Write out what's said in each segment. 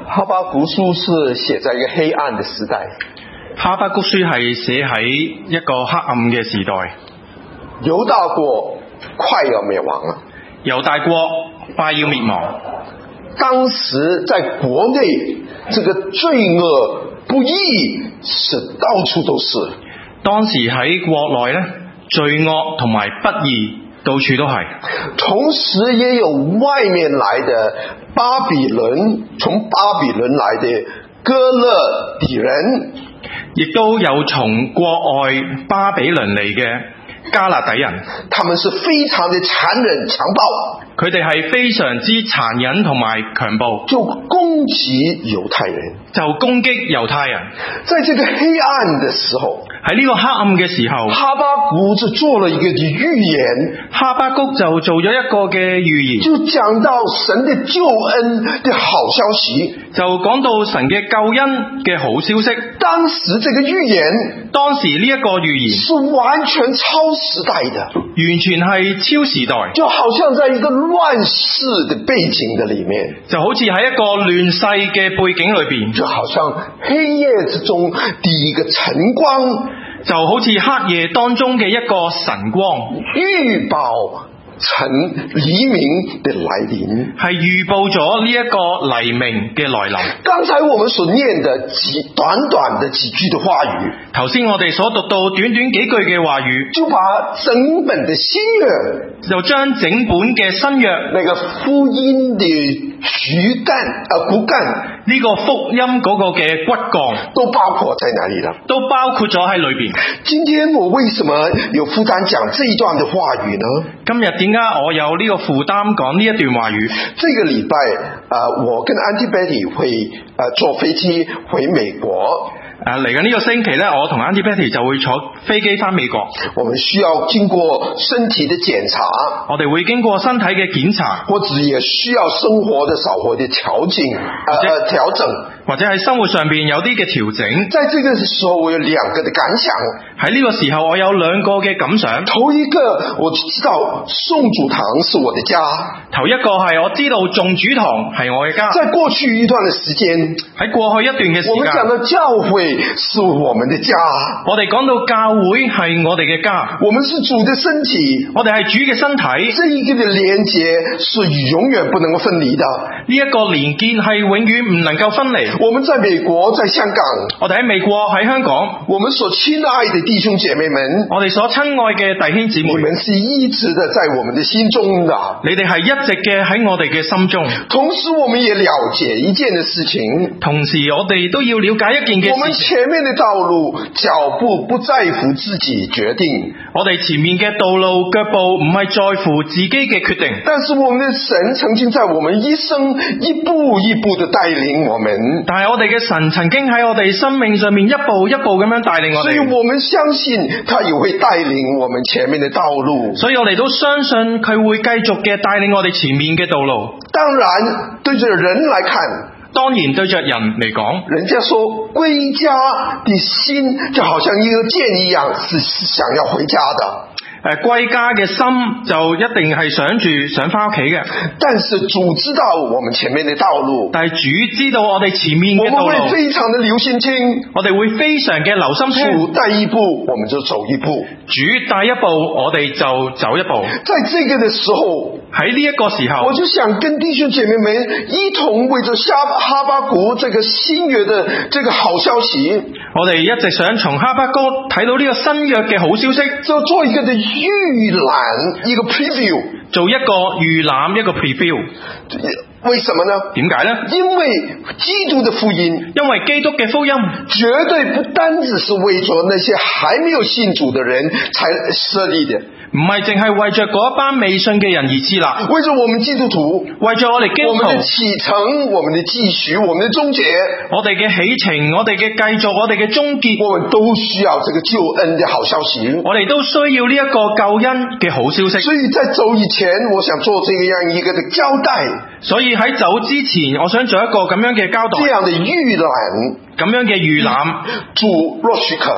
哈巴谷書是寫在一個黑暗的時代， 哈巴谷書係寫喺一個黑暗嘅時代， 猶大國快要滅亡了， 猶大國快要滅亡。 當時在國內，這個罪惡不義是到處都是。 當時喺國內呢，罪惡同埋不義到處都係。 同時也有外面來的巴比倫，從巴比倫來的哥勒底人， 亦都有從國外巴比倫嚟嘅加勒底人， 他們是非常的殘忍強暴， 佢哋係非常之殘忍同埋強暴， 就攻擊猶太人， 就攻擊猶太人。 在這個黑暗的時候， 喺呢個黑暗嘅時候， 哈巴谷就做了一個預言， 哈巴谷就做咗一個嘅預言， 就講到神的救恩的好消息， 就講到神嘅救恩嘅好消息。 當時這個預言， 當時呢一個預言是完全超時代的， 完全係超時代， 就好像在一個亂世的背景的裡面， 就好似喺一個亂世嘅背景裏邊， 就好像黑夜之中的一個晨光， 就好似黑夜當中嘅一個晨光， 預報黎明的來臨， 係預報咗呢一個黎明嘅來臨。 剛才我們所念的短短的幾句的話語， 頭先我哋所讀到短短幾句嘅話語， 就把整本的新約， 就將整本嘅新約那個福音的骨幹， 呢個福音嗰個嘅骨幹都包括在哪裡了？ 都包括咗喺裏邊。 今天我為什麼有負擔講這一段的話語呢？ 今日點解我有呢個負擔講呢一段話語？ 這個禮拜我跟 Auntie Betty 會坐飛機回美國。 嚟緊呢個星期呢，我同 Auntie Betty 就會坐飛機返美國。 我們需要經過身體的檢查， 我哋會經過身體嘅檢查， 或者也需要生活的少活的調整， 或者喺生活上邊有啲嘅調整。 在這個時候我有兩個的感想， 喺呢個時候我有兩個嘅感想。 頭一個我知道宋主堂是我的家， 頭一個係我知道眾主堂係我嘅家。 在過去一段的時間， 喺過去一段嘅時間， 我們講到教會是我們的家， 我哋講到教會係我哋嘅家， 我們是主的身體， 我哋係主嘅身體， 這一個的連結是永遠不能夠分離的， 呢一個連結係永遠唔能夠分離。 我們在美國，在香港， 我哋喺美國喺香港， 我們所親愛的弟兄姐妹們， 我哋所親愛嘅弟兄姊妹， 你們是一直的在我們的心中的， 你哋係一直嘅喺我哋嘅心中。 同時我們也了解一件的事情， 同時我哋都要了解一件嘅事情， 我們前面的道路腳步不在乎自己決定， 我哋前面嘅道路腳步唔係在乎自己嘅決定， 但是我們的神曾經在我們一生一步一步的帶領我們， 但係我哋嘅神曾經喺我哋生命上面一步一步咁樣帶領我哋， 所以我們相信他也會帶領我們前面的道路， 所以我哋都相信佢會繼續嘅帶領我哋前面嘅道路。 當然對着人來看， 當然對着人嚟講， 人家說歸家的心就好像一個箭一樣，是想要回家的。 歸家嘅心就一定係想翻屋企嘅， 但是主知道我們前面的道路， 但係主知道我哋前面嘅道路， 我們會非常的留心聽， 我哋會非常嘅留心聽。 主帶一步，我們就走一步； 主帶一步，我哋就走一步。 在這個的時候， 喺呢一個時候， 我就想跟弟兄姐妹們一同為着哈巴谷這個新約的這個好消息， 我哋一直想從哈巴谷睇到呢個新約嘅好消息， 就做一個的預覽，一個 preview， 做一個預覽，一個 preview。 為什麼呢？ 點解呢？ 因為基督的福音， 因為基督嘅福音絕對不單只是為着那些還沒有信主的人才設立的， 唔係淨係為着嗰一班未信嘅人而設立， 為着我們基督徒， 為着我哋基督徒， 我們的啟程，我們的繼續，我們的終結， 我哋嘅起程，我哋嘅繼續，我哋嘅終結， 我們都需要這個救恩的好消息， 我哋都需要呢一個救恩嘅好消息。 所以在走以前，我想做這樣一個的交代。 所以喺走之前，我想做一個咁樣嘅交代， 這樣的預覽， 咁樣嘅預覽。 主若許可，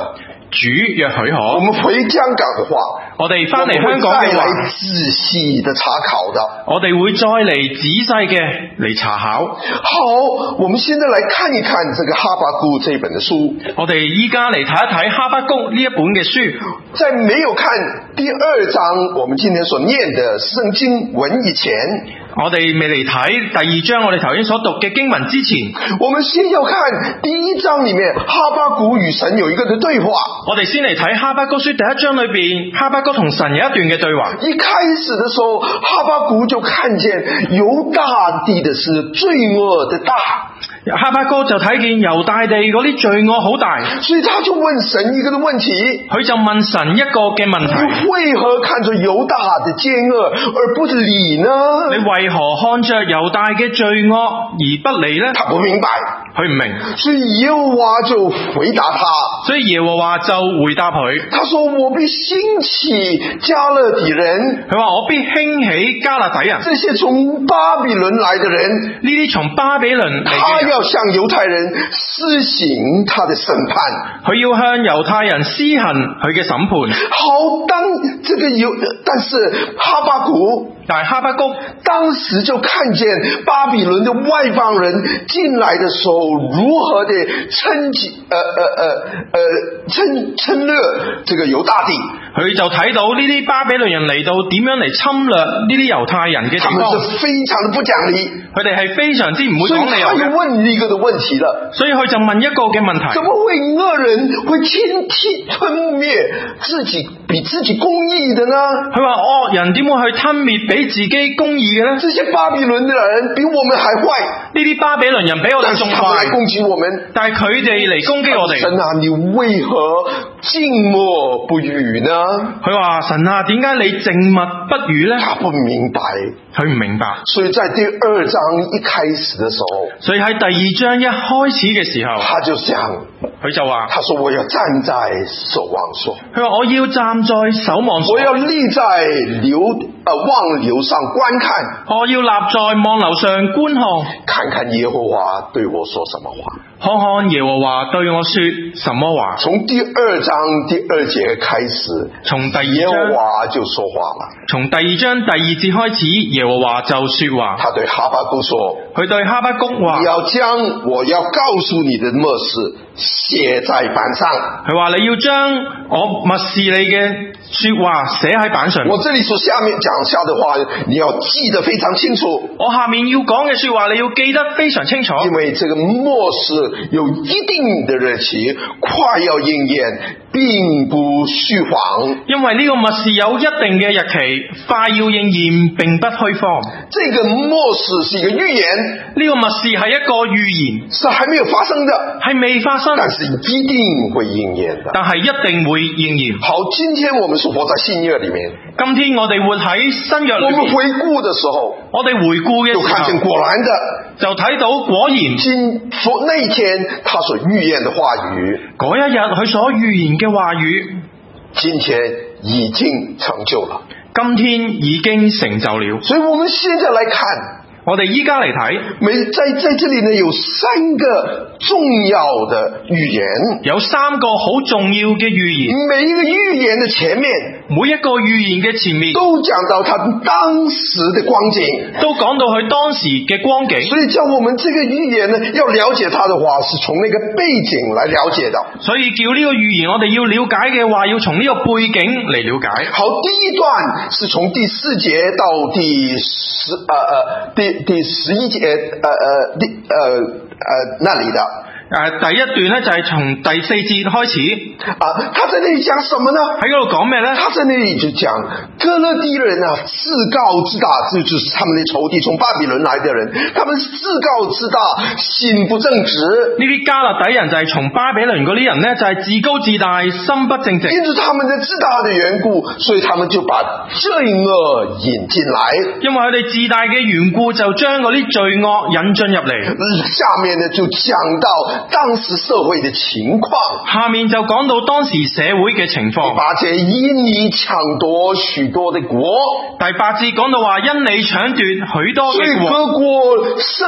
主若許可， 我們回香港的話， 我哋翻嚟香港嘅話， 我們會再來仔細的查考的。 我哋會再嚟仔細嘅嚟查考。 好，我們現在來看一看這個哈巴谷這本的書。 我哋依家嚟睇一睇哈巴谷呢一本嘅書。 在沒有看第二章我們今天所念的聖經文以前， 我哋未嚟睇第二章我哋頭先所讀嘅經文之前， 我們先要看第一章裏面哈巴谷與神有一個的對話。 我哋先嚟睇哈巴谷書第一章裏邊，哈巴谷同神有一段嘅對話。 一開始的時候，哈巴谷就看見猶大地的是罪惡的大， 哈巴谷就睇見猶大地嗰啲罪惡好大， 所以他就問神一個的問題， 佢就問神一個嘅問題： 你為何看着猶大的奸惡而不理呢？ 你為何看着猶大嘅罪惡而不理呢？ 他不明白， 佢唔明， 所以耶和華就回答他， 所以耶和華就回答佢， 他說我必興起迦勒底人， 佢話我必興起迦勒底人， 這些從巴比倫來的人， 呢啲從巴比倫嚟嘅他人， 要向猶太人施行他的審判， 佢要向猶太人施行佢嘅審判。 好，但是哈巴谷， 但係哈巴谷當時就看見巴比倫的外邦人進來的時候，如何的侵略這個猶大地， 佢就睇到呢啲巴比倫人嚟到點樣嚟侵略呢啲猶太人嘅地他們方， 是非常的不講理， 佢哋係非常之唔會所以講理由他就嘅， 問一個的問題了， 所以佢就問一個嘅問題： 怎麼會惡人會吞滅自己比自己公義的呢？ 佢話惡人點會去吞滅比自己公義嘅呢？ 這些巴比倫的人比我們還壞， 呢啲巴比倫人比我哋仲他們來壞， 攻擊我們， 但係佢哋嚟攻擊我哋。 神啊，你為何靜默不語呢？ 佢話神啊，點解你靜默不語呢？ 他不明白， 佢唔明白， 所以在第二章一開始的時候， 所以喺第二章一開始嘅時候， 他就講， 佢就話， 他說我要站在守望所， 佢話我要站在守望所， 我要立在望樓上觀看， 我要立在望樓上觀看， 看看耶和華對我說什麼話， 看看耶和華對我說什麼話。 從第二章第二節開始， 從第二耶和章華就說話了， 從第二章第二節開始，耶和華就說話。 他對哈巴谷說， 佢對哈巴谷話， 你要將我要告訴你的默示寫在板上。 佢話你要將我默示你嘅說話寫喺板上面。 我這裏所下面講下的話，你要記得非常清楚。 我下面要講嘅說話，你要記得非常清楚。 因為這個默示有一定的日期，快要應驗，並不虛謊。 因為呢個默示有一定嘅日期，快要應驗，並不虛謊。 這個默示是一個預言， 呢個默示係一個預言， 是還沒有發生的， 係未發生， 但是一定會應驗的。 但係一定會應驗。 好，今天我們所活在新約裏面， 今天我哋活喺新約裏面， 我們回顧的時候， 我哋回顧嘅就看見時候， 果然的， 就睇到果然那一天他所預言的話語， 嗰一日佢所預言嘅話語， 今天已經成就了。 今天已經成就了。 所以我們現在來看， 我哋依家嚟睇， 在這裏呢，有三個重要的預言， 有三個好重要嘅預言。 每一個預言的前面， 每一個預言嘅前面都講到他當時的光景， 都講到佢當時嘅光景。 所以叫我們這個預言呢，要了解它的話，是從那個背景來了解的。 所以叫呢個預言，我哋要了解嘅話，要從呢個背景嚟了解。 好，第一段是從第4節到第11節那裡的。 第一段呢，就係從第4節開始。 他在那裡講什麼呢？ 喺嗰度講咩呢？ 他在那裡就講哥勒底人啊，自高自大，這就是他們的仇敵，從巴比倫來的人，他們自高自大，心不正直。 呢啲迦勒底人就係從巴比倫嗰啲人呢，就係自高自大，心不正直。 因着他們的自大的緣故，所以他們就把罪惡引進來。 因為佢哋自大嘅緣故，就將嗰啲罪惡引進入嚟。 下面呢就講到當時社會的情況， 下面就講到當時社會嘅情況。 第8節因你搶奪許多的國， 第8節講到話因你搶奪許多所以嘅國， 各國甚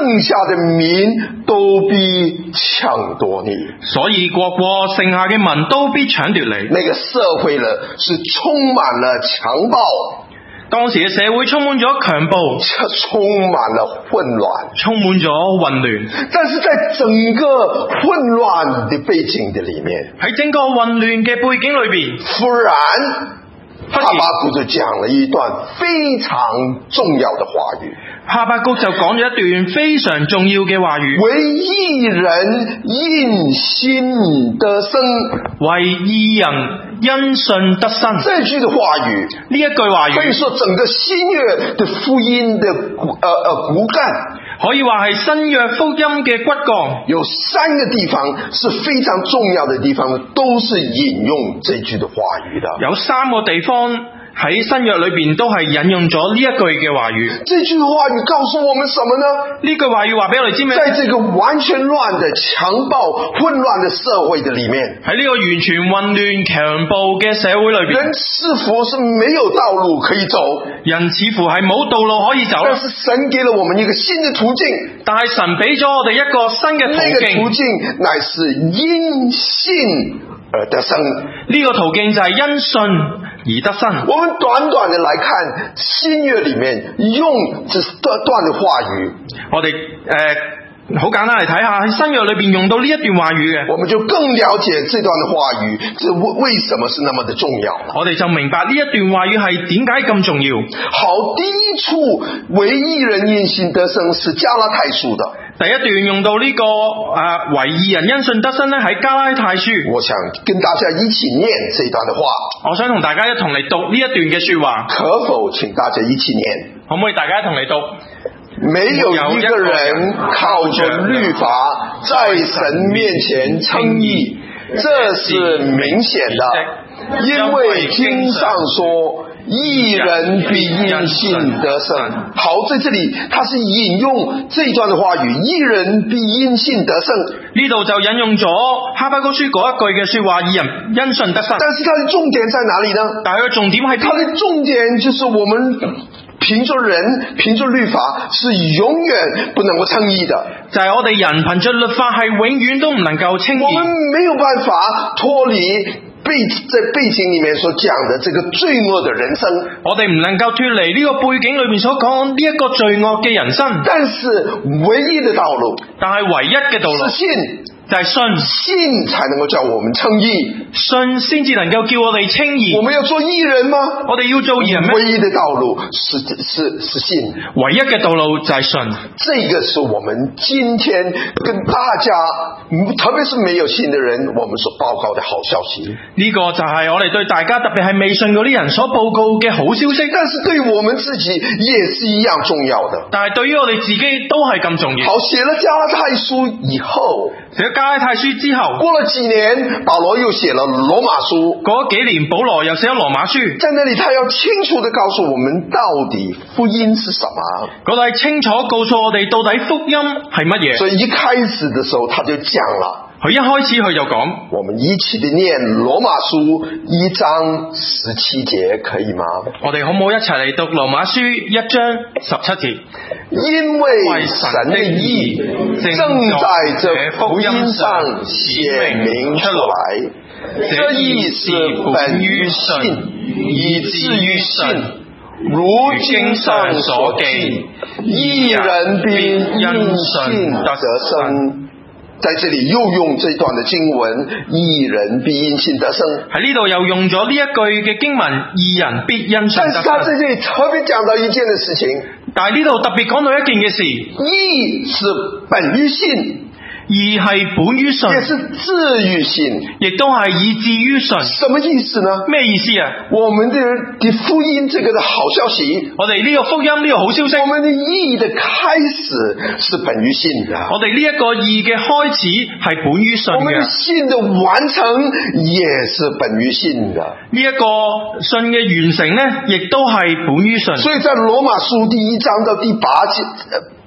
剩下的民都必搶奪你。 所以各國剩下嘅民都必搶奪你。 那個社會呢，是充滿了強暴， 當時嘅社會充滿咗強暴， 充滿了混亂， 充滿咗混亂。 但是在整個混亂的背景的裡面， 喺整個混亂嘅背景裏邊， 忽然哈巴谷就講了一段非常重要的話語。 哈巴谷就講咗一段非常重要嘅話語， 為義人因信得生， 為義人因信得生。 這句的話語， 呢一句話語可以說整個新約的福音的骨幹， 可以話係新約福音嘅骨幹。 有三個地方是非常重要的地方，都是引用這句的話語的。 有三個地方喺新約裏邊都係引用咗呢一句嘅話語。 這句話語告訴我們什麼呢？ 呢句話語話俾我哋知咩？ 在這個完全亂的強暴混亂的社會的裡面， 喺呢個完全混亂強暴嘅社會裏邊， 人似乎是沒有道路可以走， 人似乎係冇道路可以走。 但是神給了我們一個新的途徑， 但係神俾咗我哋一個新嘅途徑， 那個途徑乃是因信而得生。 呢個途徑就係因信而得生。 我們短短的來看新約裡面用這段的話語， 我哋好簡單嚟睇下喺新約裏邊用到呢一段話語嘅， 我們就更了解這段的話語，這為什麼是那麼的重要。 我哋就明白呢一段話語係點解咁重要。 好，第一處為義人因信得生是加拉太書的。 第一段用到呢個為義人因信得生咧，喺加拉太書。 我想跟大家一起念這段的話。 我想同大家一同嚟讀呢一段嘅說話。 可否請大家一起念？ 可唔可以大家一同嚟讀？ 沒有一個人靠着律法在神面前稱義，這是明顯的，因為經上說義人必因信得生。好，在這裡他是引用這段的話語，義人必因信得生。 呢度就引用咗哈巴谷書嗰一句嘅說話，義人因信得生。 但是它的重點在哪裡呢？ 但係佢重點係它的重點就是我們憑着人憑着律法是永遠不能夠稱義的， 就係我哋人憑着律法係永遠都唔能夠稱義。 我們沒有辦法脫離在背景裡面所講的這個罪惡的人生， 我哋唔能夠脫離呢個背景裏面所講呢一個罪惡嘅人生。 但是唯一的道路， 但係唯一嘅道路是信。 就係信才能夠叫我們稱義， 信先至能夠叫我哋稱義。 我們要做義人嗎？ 我哋要做義人咩？ 唯一的道路是信， 唯一嘅道路就係信。 這個是我們今天跟大家，特別是沒有信的人，我們所報告的好消息。 呢個就係我哋對大家，特別係未信嗰啲人所報告嘅好消息。 但是對我們自己也是一樣重要的。 但係對於我哋自己都係咁重要。 好，寫了加拉太書以後， 寫咗加拉太書之後， 過了幾年，保羅又寫了羅馬書。 過咗幾年，保羅又寫咗羅馬書。 在那裡，他要清楚地告訴我們，到底福音是什麼。 嗰度係清楚告訴我哋到底福音係乜嘢。 所以一開始的時候，他就講了。 佢一開始佢就講， 我們一起地念羅馬書1章17節，可以嗎？ 我哋好唔好一齊嚟讀羅馬書1章17節？ 因為神的義正在這福音上顯明出來，這義是本於信，以至於信。如經上所記，義人必因信得生。在這裡又用這段的經文，義人必因信得生。 喺呢度又用咗呢一句嘅經文，義人必因信得生。 但是他在這裡特別講到一件的事情， 但係呢度特別講到一件嘅事， 義是本於信。 義係本於信， 也是至於信， 亦都係以至於信。 什麼意思呢？咩意思啊？我們的福音這個的好消息， 我哋呢個福音呢個好消息， 我們的義的開始是本於信的。 我哋呢一個義嘅開始係本於信嘅。 我們的信的完成也是本於信的。 呢一個信嘅完成呢，亦都係本於信。 所以在羅馬書第1章到第8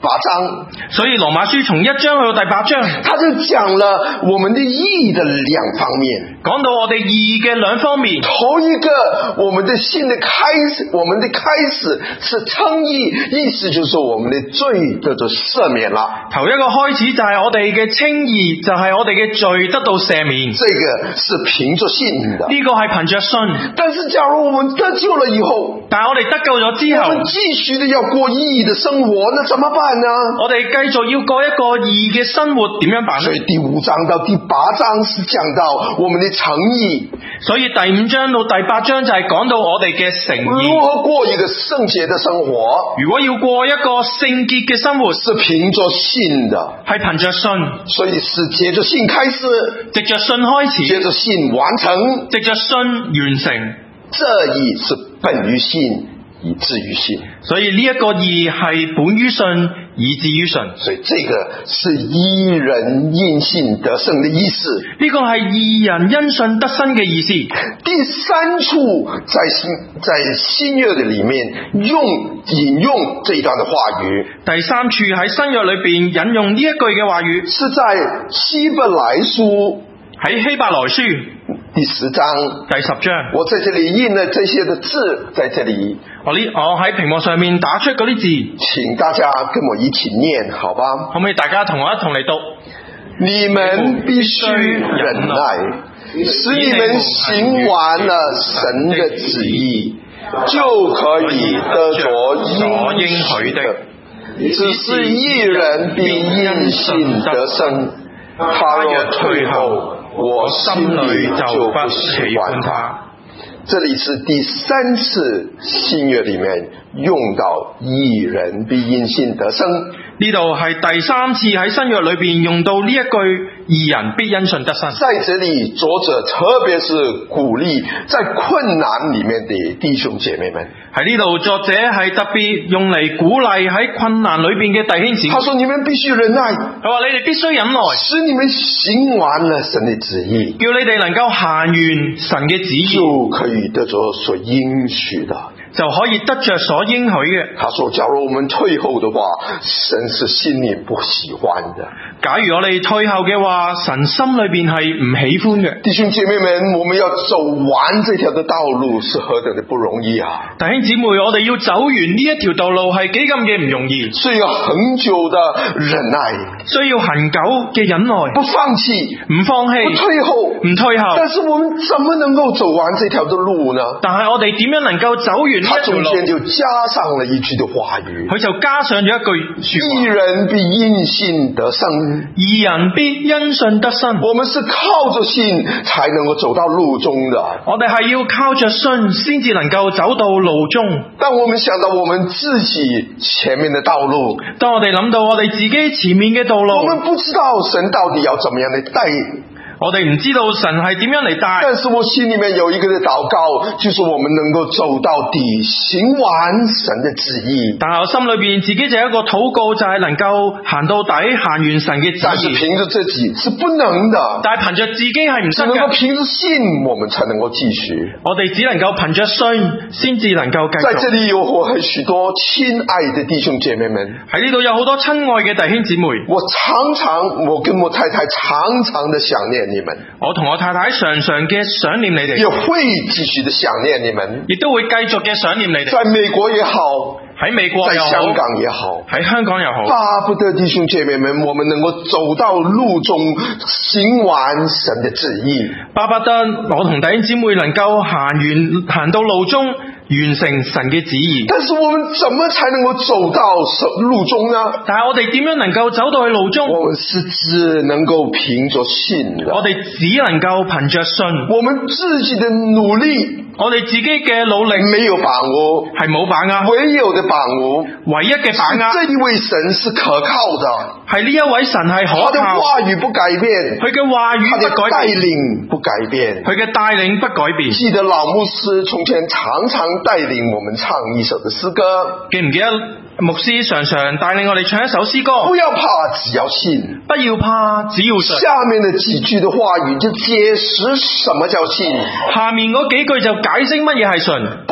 章。 所以羅馬書從1章去到第8章， 他就講了我們的義的兩方面， 講到我哋義嘅兩方面。 頭一個，我們的信的開始，我們的開始是稱義，意思就是說我們的罪得到赦免了。 頭一個開始就係我哋嘅稱義，就係我哋嘅罪得到赦免。 這個是憑着信的， 呢個係憑着信。 但是假如我們得救了以後， 但係我哋得救咗之後， 我們繼續的要過義的生活，那怎麼辦呢？ 我哋繼續要過一個義嘅生活，點樣辦呢？ 所以第5章到第8章是講到我們的誠意， 所以第5章到第8章就係講到我哋嘅誠意， 如何過一個聖潔的生活。 如果要過一個聖潔嘅生活， 是憑着信的， 係憑着信， 所以是藉着信開始， 藉着信開始， 藉着信完成， 藉着信完成。 這義是本於信，以至於信。 所以呢一個義係本於信，以至於信。 所以這個是義人因信得生的意思。 呢個係義人因信得生嘅意思。 第3處在新約的裡面引用這一段的話語。 第3處喺新約裏邊引用呢一句嘅話語， 是在希伯來書， 喺希伯來書第10章， 第10章。 我在這裡印了這些的字，在這裡我喺屏幕上面打出嗰啲字， 請大家跟我一起念，好吧？ 可唔可以大家同我一同嚟讀？ 你們必須忍耐，使你們行完了神的旨意，就可以得着所應許的。只是義人必因信得生，他若退後，我心裡就不喜歡他。這裡是第3次新約裡面用到義人必因信得生。 呢度係第3次喺新約裏邊用到呢一句義人必因信得生。 在這裡作者特別是鼓勵在困難裡面的弟兄姐妹們。 喺呢度作者係特別用嚟鼓勵喺困難裏邊嘅弟兄姊妹。 他說你們必須忍耐， 佢話你哋必須忍耐， 使你們行完了神的旨意， 叫你哋能夠行完神嘅旨意， 就可以得着所應許的， 就可以得着所應許嘅。 他說假如我們退後的話，神是心裡不喜歡的。 假如我哋退後嘅話，神心裏邊係唔喜歡嘅。 弟兄姐妹們，我們要走完這條的道路是何等的不容易啊！ 弟兄姊妹，我哋要走完呢一條道路係幾咁嘅唔容易， 需要很久的忍耐， 需要很久嘅忍耐， 不放棄， 唔放棄， 不退後， 唔退後。 但是我們怎麼能夠走完這條的路呢？ 但係我哋點樣能夠走完呢他一條路？ 中間就加上了一句的話語， 佢就加上咗一句說話： 義人必因信得生。 義人必因信得生。 我們是靠着信才能夠走到路中的。 我哋係要靠着信先至能夠走到路中。 當我們想到我們自己前面的道路， 當我哋諗到我哋自己前面嘅道路， 我們不知道神到底要怎麼樣的帶領。 我哋唔知道神係點樣嚟帶， 但是我心裡面有一個的禱告，就是我們能夠走到底，行完神的旨意。 但係我心裏邊自己就有一個禱告，就係能夠行到底，行完神嘅旨意。 但是憑着自己是不能的， 但係憑着自己係唔得嘅。 只能夠憑着信，我們才能夠繼續。 我哋只能夠憑着信，先至能夠繼續。 在這裡有許多親愛的弟兄姐妹們， 喺呢度有好多親愛嘅弟兄姊妹。 我跟我太太常常的想念你們， 我同我太太常常嘅想念你哋， 也會繼續的想念你們， 亦都會繼續嘅想念你哋。 在美國也好， 喺美國又好， 在香港也好， 喺香港又好， 巴不得弟兄姐妹們，我們能夠走到路中，行完神的旨意。 巴不得我同弟兄姊妹能夠行到路中，完成神嘅旨意。 但是我們怎麼才能夠走到路中呢？ 但係我哋點樣能夠走到去路中？ 我們是只能夠憑着信的， 我哋只能夠憑着信。 我們自己的努力， 我哋自己嘅努力沒有把握， 係冇把握， 唯有的把握， 唯一嘅把握， 這一位神是可靠的， 係呢一位神係可靠， 他的話語不改變， 佢嘅話語不改變， 他的帶領不改變， 佢嘅帶領不改變。 記得老牧師從前常常帶領我們唱一首的詩歌， 記唔記得牧師常常帶領我哋唱一首詩歌？ 不要怕，只要信。 不要怕，只要信。 下面的幾句的話語就解釋什麼叫信。 下面嗰幾句就解釋乜嘢係信。 不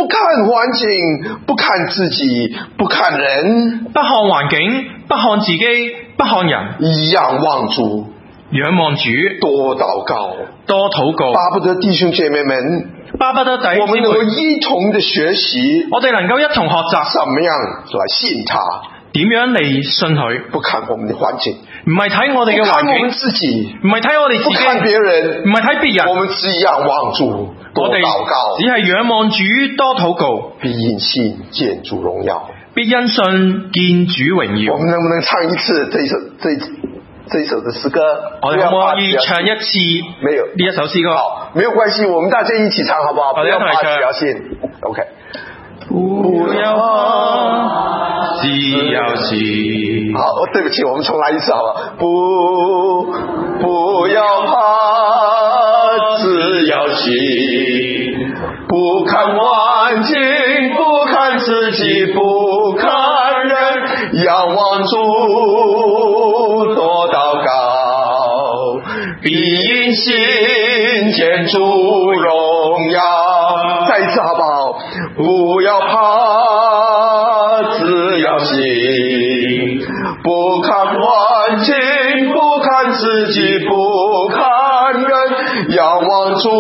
不看環境，不看自己，不看人， 不看環境，不看自己，不看人， 仰望主， 仰望主， 多禱告， 多禱告， 巴不得弟兄姐妹們， 巴不得弟兄我們能夠一同的學習， 我哋能夠一同學習， 怎麼樣來信他， 點樣嚟信佢？ 不看我們的環境， 唔係睇我哋嘅環不看我們境， 自己， 唔係睇我哋自不看己， 別人， 唔係睇別人， 我們只仰望主，多我哋禱告， 只係仰望主，多禱告， 必因信見主榮耀。 必因信見主榮耀。 我們能不能唱一次這一首的詩歌？ 我哋可唔可以唱一次沒有呢一首詩歌？ 好，沒有關係，我們大家一起唱好不好？不要怕，只要信。OK。 不要怕，只要信。 好，對不起，我們重來一次好不好？不要怕，只要信。不看環境，不看自己，不看人，仰望主，多禱告，必因信見主榮耀。再一次好不好？不要怕，只要信。不看環境，不看自己，不看人，仰望主，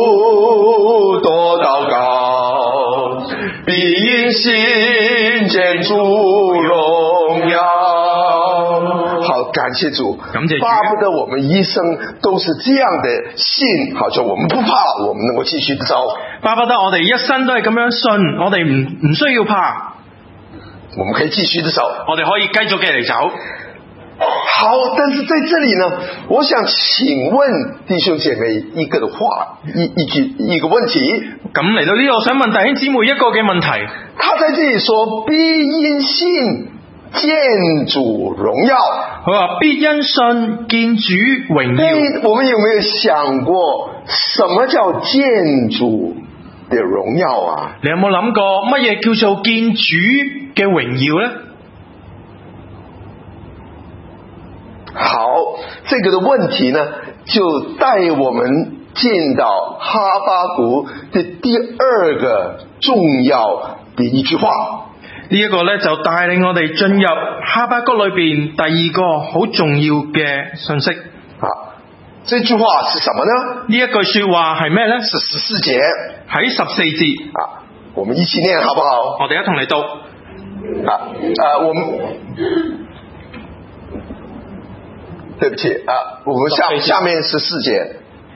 多禱告，必因信見主榮耀。好，感謝主， 感謝主， 巴不得我們一生都是這樣的信，好像我們不怕，我們能夠繼續的走。 巴不得我哋一生都係咁樣信，我哋唔需要怕， 我們可以繼續的走， 我哋可以繼續嘅嚟走。 好，但是在這裡呢，我想請問弟兄姐妹一個的話，一個問題。 咁嚟到呢度，我想問弟兄姊妹一個嘅問題。 他在這裡說必因信見主榮耀， 佢話必因信見主榮耀。 我們有沒有想過什麼叫見主的榮耀啊？ 你有冇諗過乜嘢叫做見主嘅榮耀呢？ 好，這個的問題呢，就帶我們見到哈巴谷的第二個重要的一句話。 呢一個呢，就帶領我哋進入哈巴谷裏邊第二個好重要嘅信息。 這句話是什麼呢？ 呢一句說話係咩呢？ 是14節， 喺14節。 我們一起念好不好？ 我哋一同嚟讀。 我們對不起我們下面14節。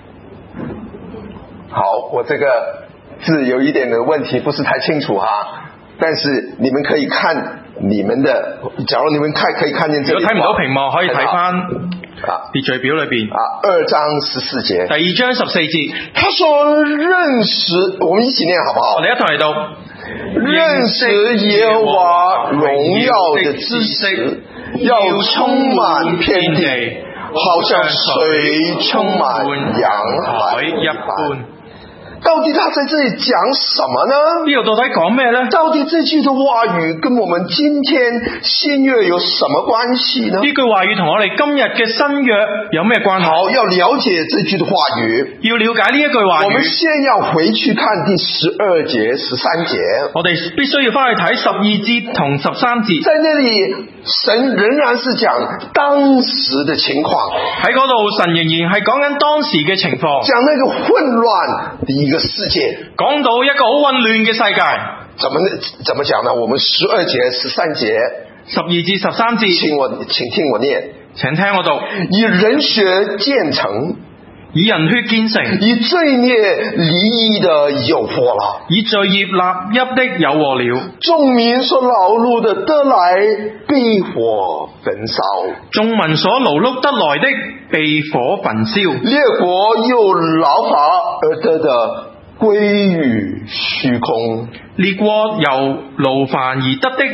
好，我這個字有一點的問題，不是太清楚哈。但是你們可以看你們的，假如你們可以看見這裡， 如果睇唔到屏幕，可以睇翻秩序表裏邊 2章14節。 第2章14節， 他說認識，我們一起念好不好？ 我哋一同嚟讀。 認識耶和華榮耀的知識，要充滿遍地，好像水充滿洋海一般。到底他在這裡講什麼呢？ 呢度到底講咩呢？ 到底這句的話語跟我們今天新約有什麼關係呢？ 呢句話語同我哋今日嘅新約有咩關係？ 好，要了解這句的話語， 要了解呢一句話語。 我們先要回去看第12節、13節。我哋必須要翻去睇12節同13節。 在那裡，神仍然是講當時的情況。 喺嗰度，神仍然係講緊當時嘅情況， 講那個混亂的一個世界， 講到一個好混亂嘅世界。 怎麼講呢？我們12節、13節 ，12至13節， 請聽我念， 請聽我讀。 以人血建成， 以人血建成， 以罪孽離異的有禍了， 以罪孽立邑的有禍了。 眾民所勞碌的得來被火焚燒， 眾民所勞碌得來的被火焚燒。 列國又勞乏而得的歸於虛空， 列國由勞煩而得的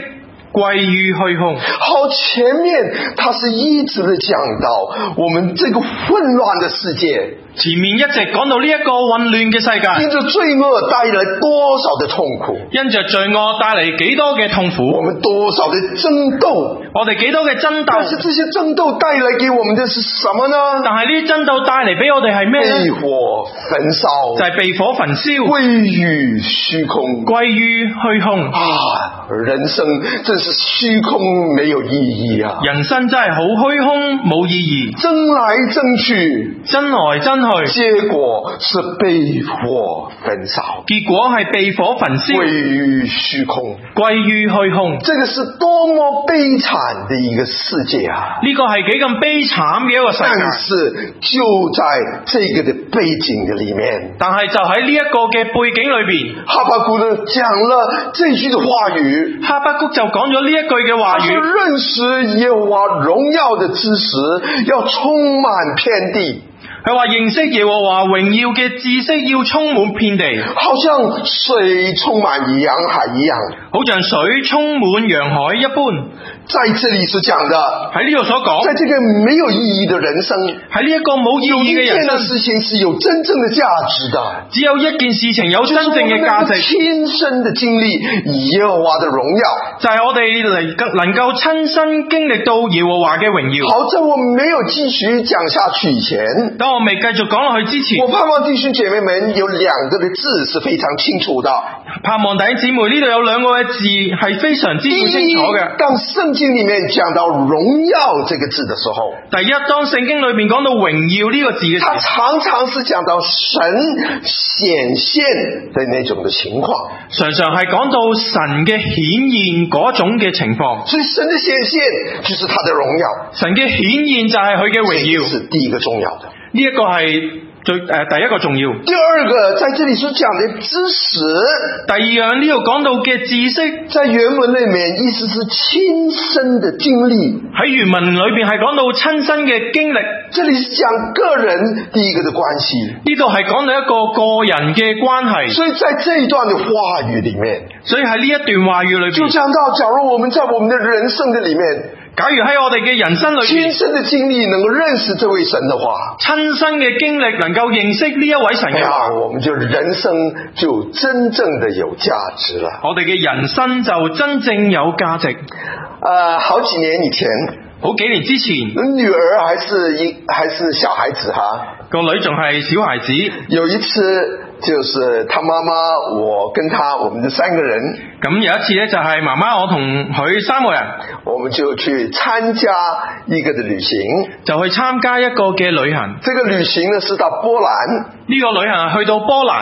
歸於虛空。 好，前面他是一直的講到我們這個混亂的世界， 前面一直講到呢一個混亂嘅世界， 因着罪惡帶來多少的痛苦， 因着罪惡帶嚟幾多嘅痛苦， 我們多少的爭鬥， 我哋幾多嘅爭鬥。 但是這些爭鬥帶來給我們的是什麼呢？ 但係呢啲爭鬥帶嚟俾我哋係咩呢？ 被火焚燒， 就係被火焚燒， 歸於虛空， 歸於虛空。 人生真是虛空，沒有意義啊！ 人生真係好虛空，冇意義， 爭來爭去， 爭來爭去， 結果是被火焚燒， 結果係被火焚燒， 歸於虛空， 歸於虛空。 這個是多麼悲慘的一個世界啊！ 呢個係幾咁悲慘嘅一個世界。 但是就在這個的背景的裡面， 但係就喺呢一個嘅背景裏邊， 哈巴谷呢講了這句的話語， 哈巴谷就講咗呢一句嘅話語， 他說認識耶和華榮耀的知識要充滿遍地。 佢話認識耶和華榮耀嘅知識要充滿遍地， 好像水充滿洋海一樣， 好像水充滿洋海一般。 在這裡是講的， 喺呢度所講， 在這個沒有意義的人生， 喺呢一個冇意義嘅人生， 有一件事情是有真正的價值的， 只有一件事情有真正嘅價值， 親身的經歷耶和華的榮耀， 就係我哋能夠親身經歷到耶和華嘅榮耀。 好，在我沒有繼續講下去以前， 當我未繼續講落去之前， 我盼望弟兄姐妹們有兩個的字是非常清楚的。 盼望弟兄姊妹呢度有兩個嘅字係非常之清楚嘅。 當聖經裡面講到榮耀這個字的時候， 第一，當聖經裏面講到榮耀呢個字嘅時候， 它常常是講到神顯現的那種的情況， 常常係講到神嘅顯現嗰種嘅情況。 所以神的顯現就是他的榮耀， 神嘅顯現就係佢嘅榮耀， 這是第一個重要的。 呢一個係第一個重要。 第二個，在這裡所講的知識， 第二樣呢度講到嘅知識， 在原文裏面意思是親身的經歷， 喺原文裏邊係講到親身嘅經歷。 這裡是講個人第一個的關係， 呢度係講到一個個人嘅關係。 所以在這一段的話語裡面， 所以喺呢一段話語裏邊， 就講到假如我們在我們的人生的裡面， 假如喺我哋嘅人生裏邊， 親身的經歷能夠認識這位神的話， 親身嘅經歷能夠認識呢一位神嘅話， 我們就人生就真正的有價值了。 我哋嘅人生就真正有價值。 好幾年以前， 好幾年之前， 女兒還是小孩子哈， 個女仲係小孩子。 有一次就是他媽媽，我跟他，我們這三個人。 咁有一次呢，就係媽媽我同佢三個人， 我們就去參加一個的旅行， 就去參加一個嘅旅行。 這個旅行呢是到波蘭， 呢個旅行去到波蘭。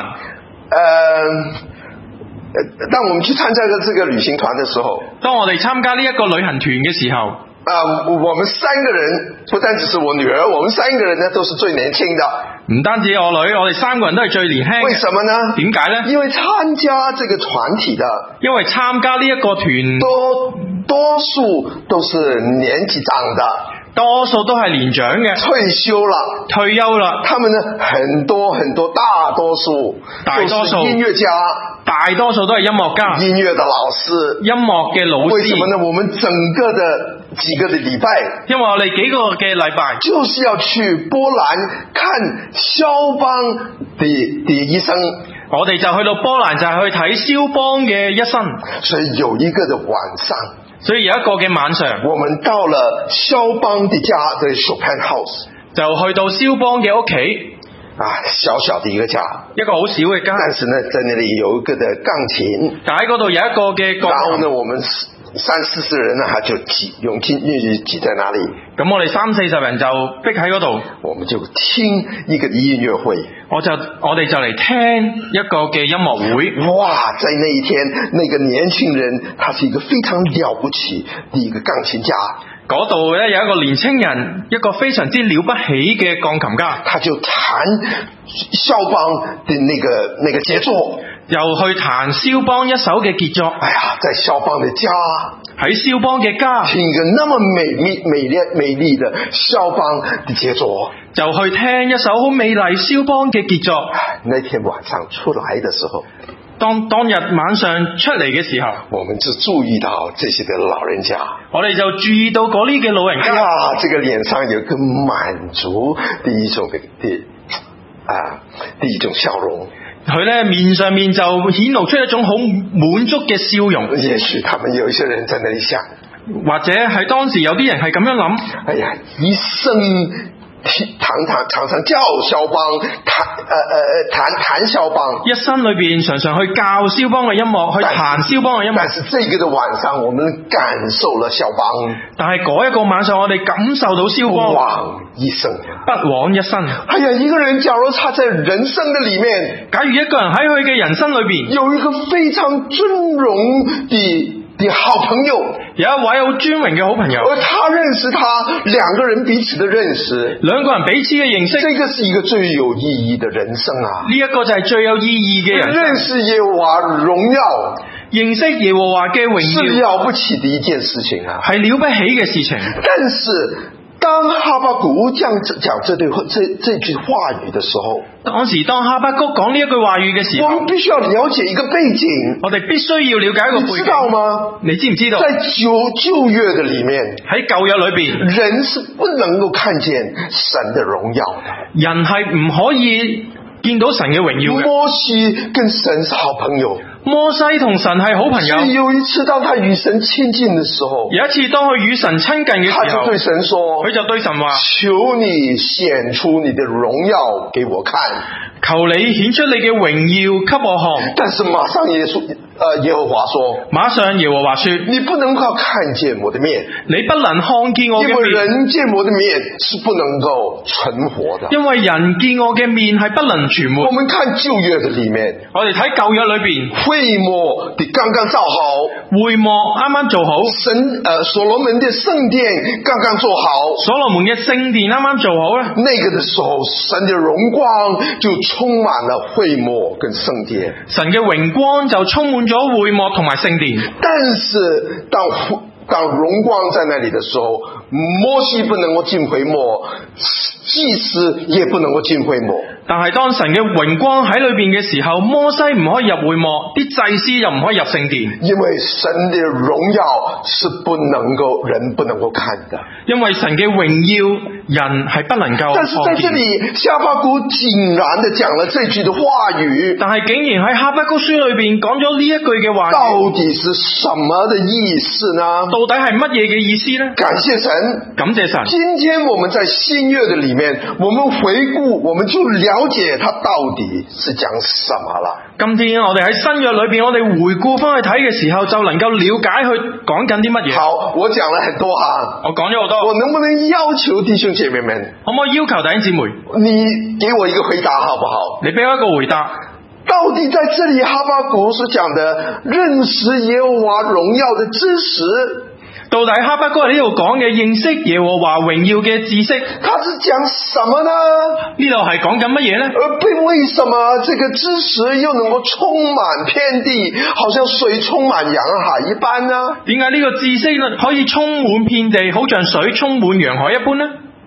當我們去參加這個旅行團的時候， 當我哋參加呢一個旅行團嘅時候， 我們三個人不單只是我女兒，我們三個人呢都是最年輕的。 唔單止我女，我哋三個人都係最年輕。 為什麼呢？ 點解呢？ 因為參加這個團體的， 因為參加呢一個團， 多數都是年紀長的， 多數都係年長嘅， 退休了。他們呢很多大多數都是音樂家， 大多數都係音樂家， 音樂的老師， 音樂嘅老師。 為什麼呢？我們整個的幾個的禮拜， 因為我哋幾個嘅禮拜就是要去波蘭看肖邦的一生。 我哋就去到波蘭，就係去睇肖邦嘅一生。 所以有一個的晚上， 所以有一個嘅晚上， 我們到了肖邦的家的 Chopin House， 就去到肖邦嘅屋企。 小小的一個家， 一個好小嘅家， 但是呢，在那裡有一個的鋼琴， 但喺嗰度有一個嘅鋼琴。 然後呢，我們30-40人呢，就湧進擠在那裡。 咁我哋30-40人就逼喺嗰度， 我們就聽一個音樂會。 我哋就嚟聽一個嘅音樂會。 哇！在那一天，那個年輕人，他是一個非常了不起的一個鋼琴家。 嗰度咧有一個年輕人，一個非常之了不起嘅鋼琴家， 他就彈肖邦的那個傑作， 又去彈肖邦一首嘅傑作。 在肖邦的家， 喺肖邦嘅家聽一個那麼美麗的肖邦的傑作， 就去聽一首好美麗肖邦嘅傑作。 那天晚上出來的時候， 當日晚上出嚟嘅時候， 我們就注意到這些的老人家， 我哋就注意到嗰啲嘅老人家， 這個臉上有個滿足的一種笑容。 佢咧面上面就顯露出一種好滿足嘅笑容。 也許他們有一些人在那裡想， 或者係當時有啲人係咁樣諗， 哎呀，一生常常叫肖邦，彈肖邦， 一生裏邊常常去教肖邦嘅音樂，去彈肖邦嘅音樂。 但是這個的晚上，我們感受了肖邦。 但係嗰一個晚上，我哋感受到肖邦不枉一生， 不枉一生。 哎呀，一個人假如他在人生的裡面， 假如一個人喺佢嘅人生裏邊有一個非常尊榮的好朋友， 有一位好尊榮嘅好朋友， 而他認識他，兩個人彼此的認識， 兩個人彼此嘅認識， 這個是一個最有意義的人生啊！ 呢一個就係最有意義嘅人生。 認識耶和華榮耀， 認識耶和華嘅榮耀， 是了不起的一件事情啊！ 係了不起嘅事情。 但是當哈巴谷講這句話語的時候， 當哈巴谷講呢一句話語嘅時候， 我們必須要了解一個背景。 我哋必須要了解一個背景。 你知道嗎？ 你知唔知道？ 在舊約的裡面， 喺舊約裏邊， 人是不能夠看見神的榮耀的。 人係唔可以見到神嘅榮耀嘅。 摩西跟神是好朋友。 摩西同神係好朋友。 有一次當他與神親近的時候， 有一次當佢與神親近嘅時候， 他就對神說， 佢就對神話： 求你顯出你的榮耀給我看。 求你顯出你嘅榮耀給我看。 但是馬上耶和華說， 馬上耶和華說， 你不能夠看見我的面， 你不能看見我嘅面， 因為人見我的面是不能夠存活的。 因為人見我嘅面係不能存活。 我們看舊約的裡面， 我哋睇舊約裏邊， 會幕的剛剛造好， 會幕啱啱做好， 所羅門的聖殿剛剛做好， 所羅門嘅聖殿啱啱做好啦。 那個的時候，神的榮光就充滿了會幕跟聖殿， 神嘅榮光就充滿咗會幕同埋聖殿。 但是當榮光在那裡的時候，摩西不能夠進會幕，祭司也不能夠進會幕。 但係當神嘅榮光喺裏邊嘅時候，摩西唔可以入會幕，啲祭司又唔可以入聖殿。 因為神的榮耀是人不能夠看的。 因為神嘅榮耀人係不能夠看見。 但是在這裡，哈巴谷竟然的講了這句的話語。 但係竟然喺哈巴谷書裏邊講咗呢一句嘅話語。 到底是什麼的意思呢？ 到底係乜嘢嘅意思呢？ 感謝神， 感謝神。 今天我們在新約的裡面，我們回顧，我們就了解它到底是講什麼了。 今天我哋喺新約裏邊，我哋回顧翻去睇嘅時候，就能夠了解佢講緊啲乜嘢。 好，我講了很多啊， 我講咗好多。 我能不能要求弟兄姐妹們， 可唔可以要求弟兄姊妹， 你給我一個回答好不好？ 你俾我一個回答。 到底在這裡哈巴谷所講的認識耶和華榮耀的知識， 到底哈巴谷喺呢度講嘅認識耶和華榮耀嘅知識， 它是講什麼呢？ 呢度係講緊乜嘢呢？ 為什麼這個知識又能夠充滿遍地，好像水充滿洋海一般呢？ 點解呢個知識可以充滿遍地，好像水充滿洋海一般呢？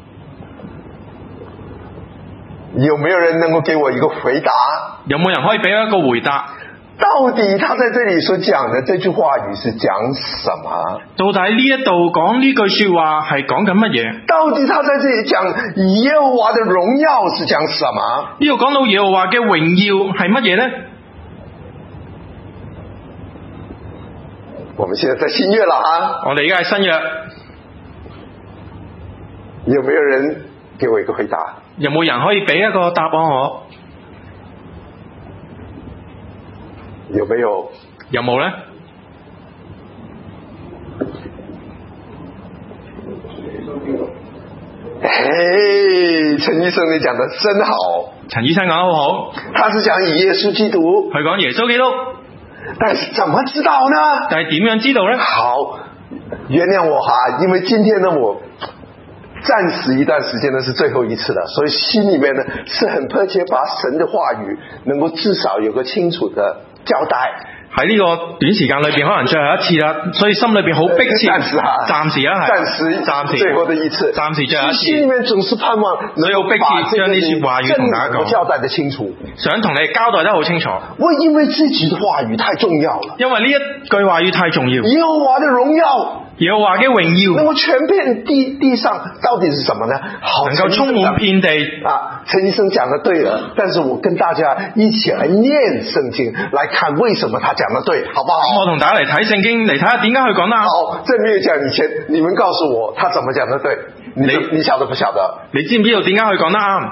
有沒有人能夠給我一個回答？ 有冇人可以俾我一個回答？ 到底他在這裡所講的這句話語是講什麼？ 到底呢一度講呢句說話係講緊乜嘢？ 到底他在這裡講耶和華的榮耀是講什麼？ 呢度講到耶和華嘅榮耀係乜嘢呢？ 我們現在在新約了啊！ 我哋而家係新約， 有沒有人給我一個回答？ 有冇人可以俾一個答案我？ 有沒有？ 有冇呢？ 陳醫生你講得真好。 陳醫生講得好好。 他是講耶穌基督。 佢講耶穌基督。 但是怎麼知道呢？ 但係點樣知道呢？ 好，原諒我哈，因為今天呢我暫時一段時間呢是最後一次了，所以心裡面呢是很迫切把神的話語能夠至少有個清楚的交代。 喺呢個短時間裏邊，可能最後一次啦，所以心裏邊好迫切。暫時啊， 暫時最後的一次， 暫時最後一次。 心裏面總是盼望能夠把將呢句話語同大家講，交代得清楚， 想同你交代得好清楚。 因為這句話語太重要了， 因為呢一句話語太重要。 耶和華的榮耀， 耶和華嘅榮耀， 能夠全遍地上，到底是什麼呢？ 能夠充滿遍地啊！陳醫生講得對了，但是我跟大家一起來念聖經，來看為什麼他講得對，好不好？ 我同大家嚟睇聖經，嚟睇下點解佢講得好。在沒有講以前，你們告訴我他怎麼講得對？你曉得不曉得？ 你知唔知道點解佢講得啱？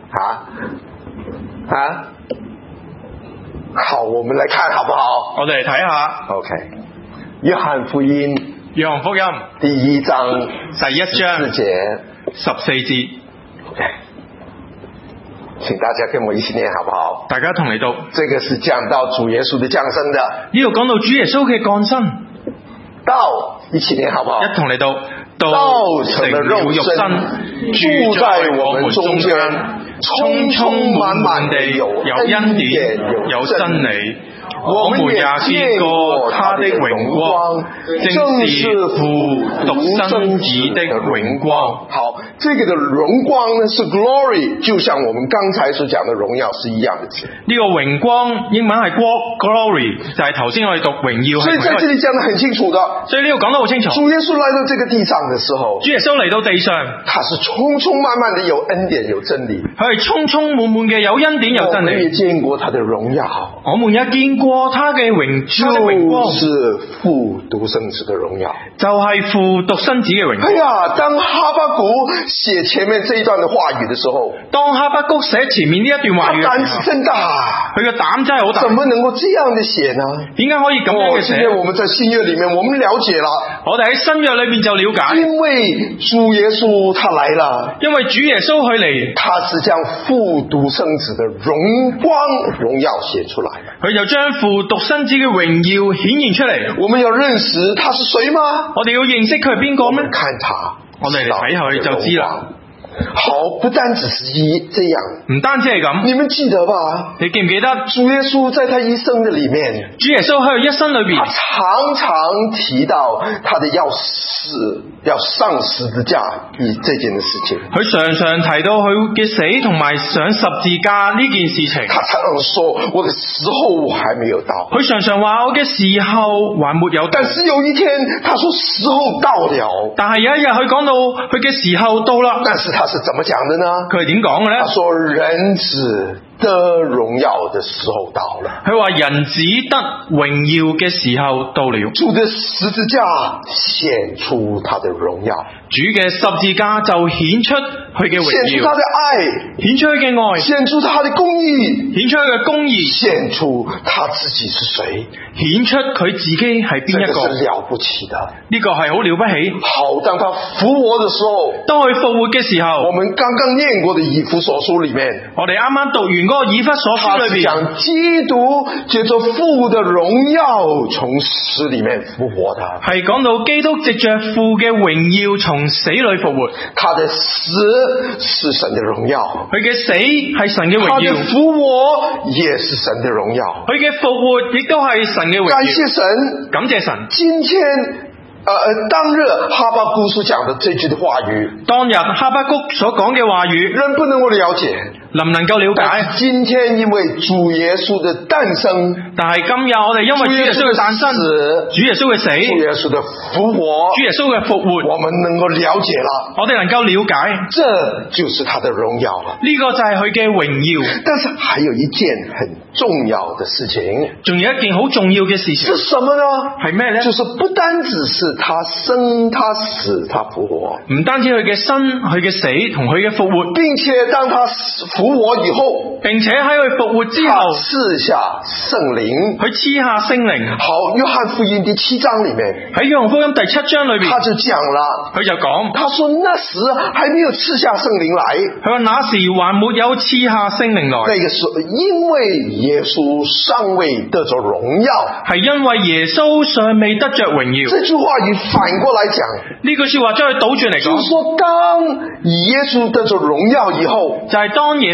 好，我們來看好不好？ 我哋嚟睇下。 OK， 約翰福音第1章第1章 14節 14節。 OK， 請大家跟我一起念好不好？ 大家同嚟讀。 這個是講到主耶穌的降生的。 呢度講到主耶穌嘅降生。 道一起念好不好？ 一同嚟讀。 道成了肉身，住在我們中間，充充滿滿地有恩典有真理。我們也見過他的榮光，正是父獨生子的榮光。好，這個的榮光呢是 glory， 就像我們剛才所講的榮耀是一樣的詞。 呢個榮光英文係 glory， 就係頭先我哋讀榮耀。 所以在這裡講得很清楚的。 所以呢度講得好清楚。 主耶穌來到這個地上的時候， 主耶穌嚟到地上， 他是充充滿滿的有恩典有真理。 佢係充充滿滿嘅有恩典有真理。 我們也見過他的榮耀， 我們也見過他嘅榮光， 就是父獨生子的榮耀， 就係父獨生子嘅榮耀。 哎呀，當哈巴谷寫前面這一段的話語的時候， 當哈巴谷寫前面呢一段話語， 他膽子真大， 佢嘅膽真係好大。 怎麼能夠這樣的寫呢？ 點解可以咁樣嘅寫？ 今天我們在新約裡面，我們了解了， 我哋喺新約裏面就了解， 因為主耶穌他來了， 因為主耶穌佢嚟， 他是將父獨生子的榮光榮耀寫出來的， 佢就將父獨生子嘅榮耀顯現出嚟。 我們要認識他是誰嗎？ 我哋要認識佢係邊個咩？ 看他， 我哋嚟睇下佢就知啦。 好，不單只是這樣， 唔單止係咁， 你們記得吧？ 你記唔記得主耶穌在他一生的裡面， 主耶穌喺佢一生裏邊， 他常常提到他的要死、要上十字架這件的事情。 佢常常提到佢嘅死同埋上十字架呢件事情。 他常常說：我的時候我還沒有到。 佢常常話我嘅時候還沒有到。 但是有一天，他說時候到了。 但係有一日佢講到佢嘅時候到啦。 但是他是怎麼講的呢？ 佢係點講嘅咧？ 他說人子得榮耀的時候到了。 佢話人子得榮耀嘅時候到了。 主的十字架顯出他的榮耀， 主嘅十字架就顯出佢嘅榮耀， 顯出他的愛， 顯出佢嘅愛， 顯出他的公義， 顯出佢嘅公義， 顯出他自己是誰， 顯出佢自己係邊一個。 這個是了不起的， 呢個係好了不起。 好，當他復活的時候， 當佢復活嘅時候， 我們剛剛念過的以弗所書裡面， 我哋啱啱讀完嗰個以弗所書裏邊， 講基督借着父的榮耀從死裡面復活的， 係講到基督藉着父嘅榮耀從死裏復活。 他的死是神的榮耀， 佢嘅死係神嘅榮耀， 他的復活也是神的榮耀， 佢嘅復活亦都係神嘅榮耀。 感謝神， 感謝神。 今天當日哈巴谷所講的這句的話語， 當日哈巴谷所講嘅話語， 人不能夠了解， 能唔能夠了解？ 今天因為主耶穌的誕生， 但係今日我哋因為主耶穌嘅誕生、主耶穌嘅死、 主耶穌的復活、 主耶穌嘅復活， 我們能夠了解了， 我哋能夠了解， 這就是他的榮耀了。 呢個就係佢嘅榮耀。 但是還有一件很重要的事情， 仲有一件好重要嘅事情， 是什麼呢？ 係咩呢？ 就是不單只是他生、他死、他復活， 唔單止佢嘅生、佢嘅死同佢嘅復活， 並且當他復活以後， 並且喺佢復活之後， 賜下聖靈， 佢賜下聖靈。 好，約翰福音第7章裡面， 喺約翰福音第7章裏邊， 他就講了， 佢就講， 他說那時還沒有賜下聖靈來， 佢話那時還沒有賜下聖靈來， 那個時候因為耶穌尚未得着榮耀， 係因為耶穌尚未得着榮耀。 這句話語反過來講， 呢句說話將佢倒轉嚟講， 就是說當耶穌得着榮耀以後， 就係當耶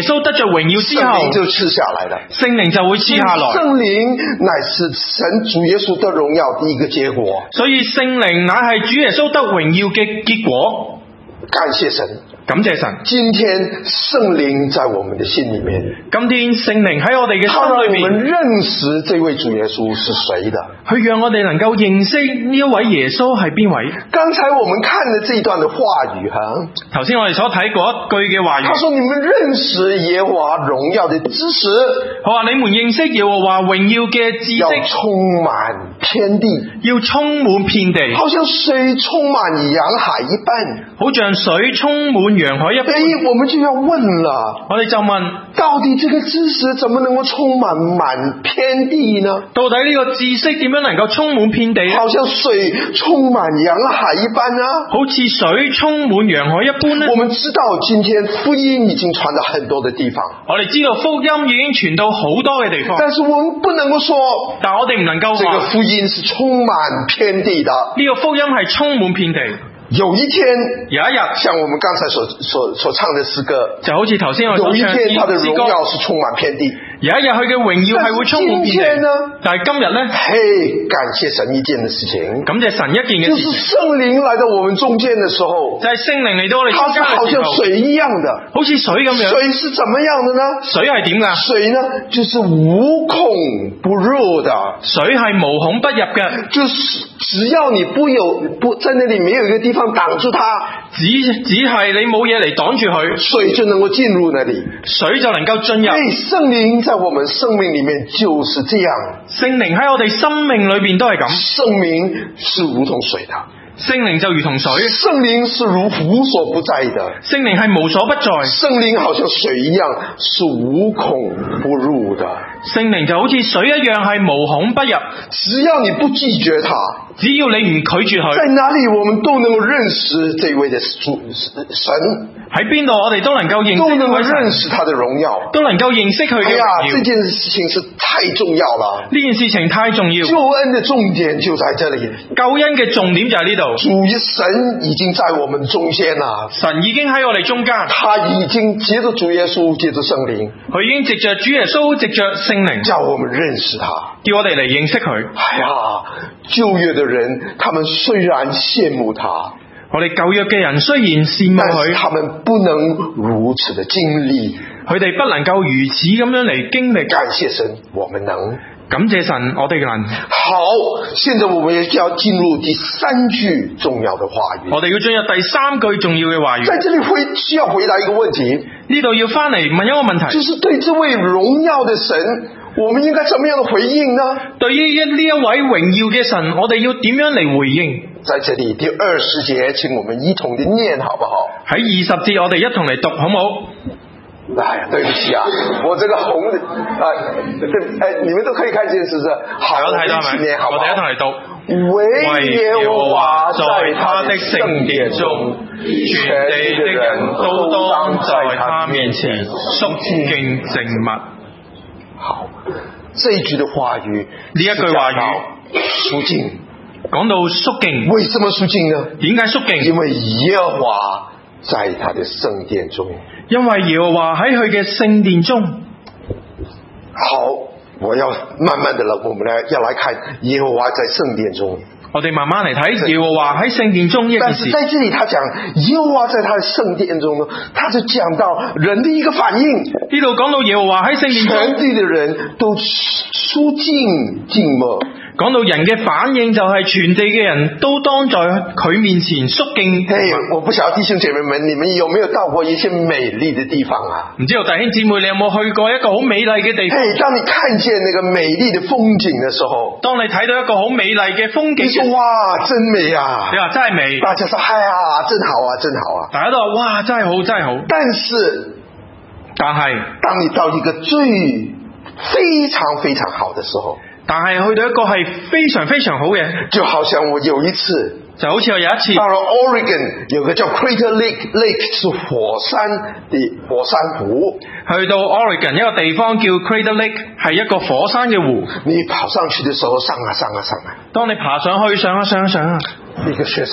穌得着榮耀之聖後， 靈就賜下來了。 聖靈就會賜下來。 聖靈乃是神主耶穌得榮耀的一個結果。 所以聖靈乃係主耶穌得榮耀嘅結果。 感謝神， 感謝神。 今天聖靈在我們的心裏面， 今天聖靈喺我哋嘅他讓我們心裏面， 認識這位主耶穌是誰的。 去讓我哋能夠認識呢一位耶穌係邊位。 剛才我們看的這一段的話語頭先我哋所睇過一句嘅話語， 他說你們認識耶和華榮耀的知識， 佢話你們認識耶和華榮耀嘅知要識， 充滿遍地， 要充滿遍地， 好像水充滿洋海一般。 好像水充滿洋海一般。 我們就要問了， 我哋就問， 到底這個知識怎麼能夠充滿遍地呢？ 到底呢個知識點樣能夠充滿遍地呢？ 好像水充滿洋海一般啊， 好似水充滿洋海一般呢？ 我們知道今天福音已經傳到很多的地方， 我哋知道福音已經傳到好多嘅地方， 但是我們不能夠說， 但我哋唔能夠這個話福音是充滿遍地的。 呢個福音係充滿遍地。 有一天， 有一日， 像我們剛才所唱的詩歌， 就好似頭先我所唱有一天他的榮詩歌， 耀是充滿遍地。 有一日佢嘅榮耀係會充滿遍地。但係今日呢， 感謝神一件的事情， 感謝神一件嘅就是事情， 聖靈來到我們中間的時候， 就係聖靈嚟到我哋它是中間好像嘅時候， 水一樣的。 好似水咁樣。 水是怎麼樣的呢？ 水係點㗎？ 水呢，就是無孔不入的， 水係無孔不入嘅， 就是只要你不在那裡沒有一個地方擋住它， 只係你冇嘢嚟擋住佢， 水就能夠進入那裡， 水就能夠進入。 聖靈在我們生命裡面就是這樣， 聖靈喺我哋生命裏邊都係咁， 聖靈是如同水的， 聖靈就如同水， 聖靈是如無所不在的， 聖靈係無所不在， 聖靈好像水一樣是無孔不入的， 聖靈就好似水一樣係無孔不入， 只要你不拒絕它， 只要你唔拒絕佢， 在哪裡我們都能夠認識這位的神， 喺邊度我哋都能夠認識， 都能夠認識他的榮耀， 都能夠認識佢嘅榮耀。 這件事情是太重要了， 呢件事情太重要， 救恩的重點就在這裡， 救恩嘅重點就喺呢度。 主神已經在我們中間了， 神已經喺我哋中間， 他已經借着主耶穌，借着聖靈， 佢已經藉着主耶穌，藉着聖靈， 叫我們認識他， 叫我哋嚟認識佢。 舊約的人，他們雖然羨慕他， 我哋舊約嘅人雖然羨慕但是佢， 他們不能如此的經歷， 佢哋不能夠如此咁樣嚟經歷。 感謝神，我們能。 感謝神，我哋能。 好，現在我們要進入第三句重要的話語。 我哋要進入第三句重要嘅話語。 在這裡需要回答一個問題， 呢度要翻嚟問一個問題， 就是對這位榮耀的神，我們應該怎麼樣的回應呢？對於呢一位榮耀嘅神，我哋要點樣嚟回應？ 在這裡第20節，請我們一同的念好不好？ 喺20節，我哋一同嚟讀好唔好？ 哎呀，對不起啊，我這個紅的你們都可以看見是不是？好，我哋一起念好不好？ 我哋一同嚟讀。 唯耶和華在他的聖殿中， 全地的人都當在他面前肅敬靜默。 好，這一句的話語， 呢一句話語， 肅敬， 講到肅敬。 為什麼肅敬呢？ 點解肅敬？ 因為耶和華在他的聖殿中。 因為耶和華喺佢嘅聖殿中。 好，我要慢慢的我們要來看耶和華在聖殿中。 我哋慢慢嚟睇耶和華喺聖殿中一件事。 但是在這裡他講耶和華在他的聖殿中呢，他就講到人的一個反應。 呢度講到耶和華喺聖殿中， 全地的人都肅敬靜默。 講到人嘅反應就係全地嘅人都當在佢面前肅敬。 我不曉得弟兄姐妹們，你們有沒有到過一些美麗的地方啊？ 唔知道弟兄姊妹你有冇去過一個好美麗嘅地方？ 當你看見那個美麗的風景的時候， 當你睇到一個好美麗嘅風景， 你說哇，真美啊！ 你話真係美， 大家說哎呀，真好啊，真好啊！大家都話哇，真係好，真係好。但係，當你到一個最非常非常好的時候。 但係去到一個係非常非常好嘅， 就好像我有一次， 就好似我有一次到了 Oregon 有個叫 Crater Lake 是火山湖，去到 Oregon 一個地方叫 Crater Lake 係一個火山嘅湖。 你跑上去的時候上啊，當你爬上去上啊，一個雪山，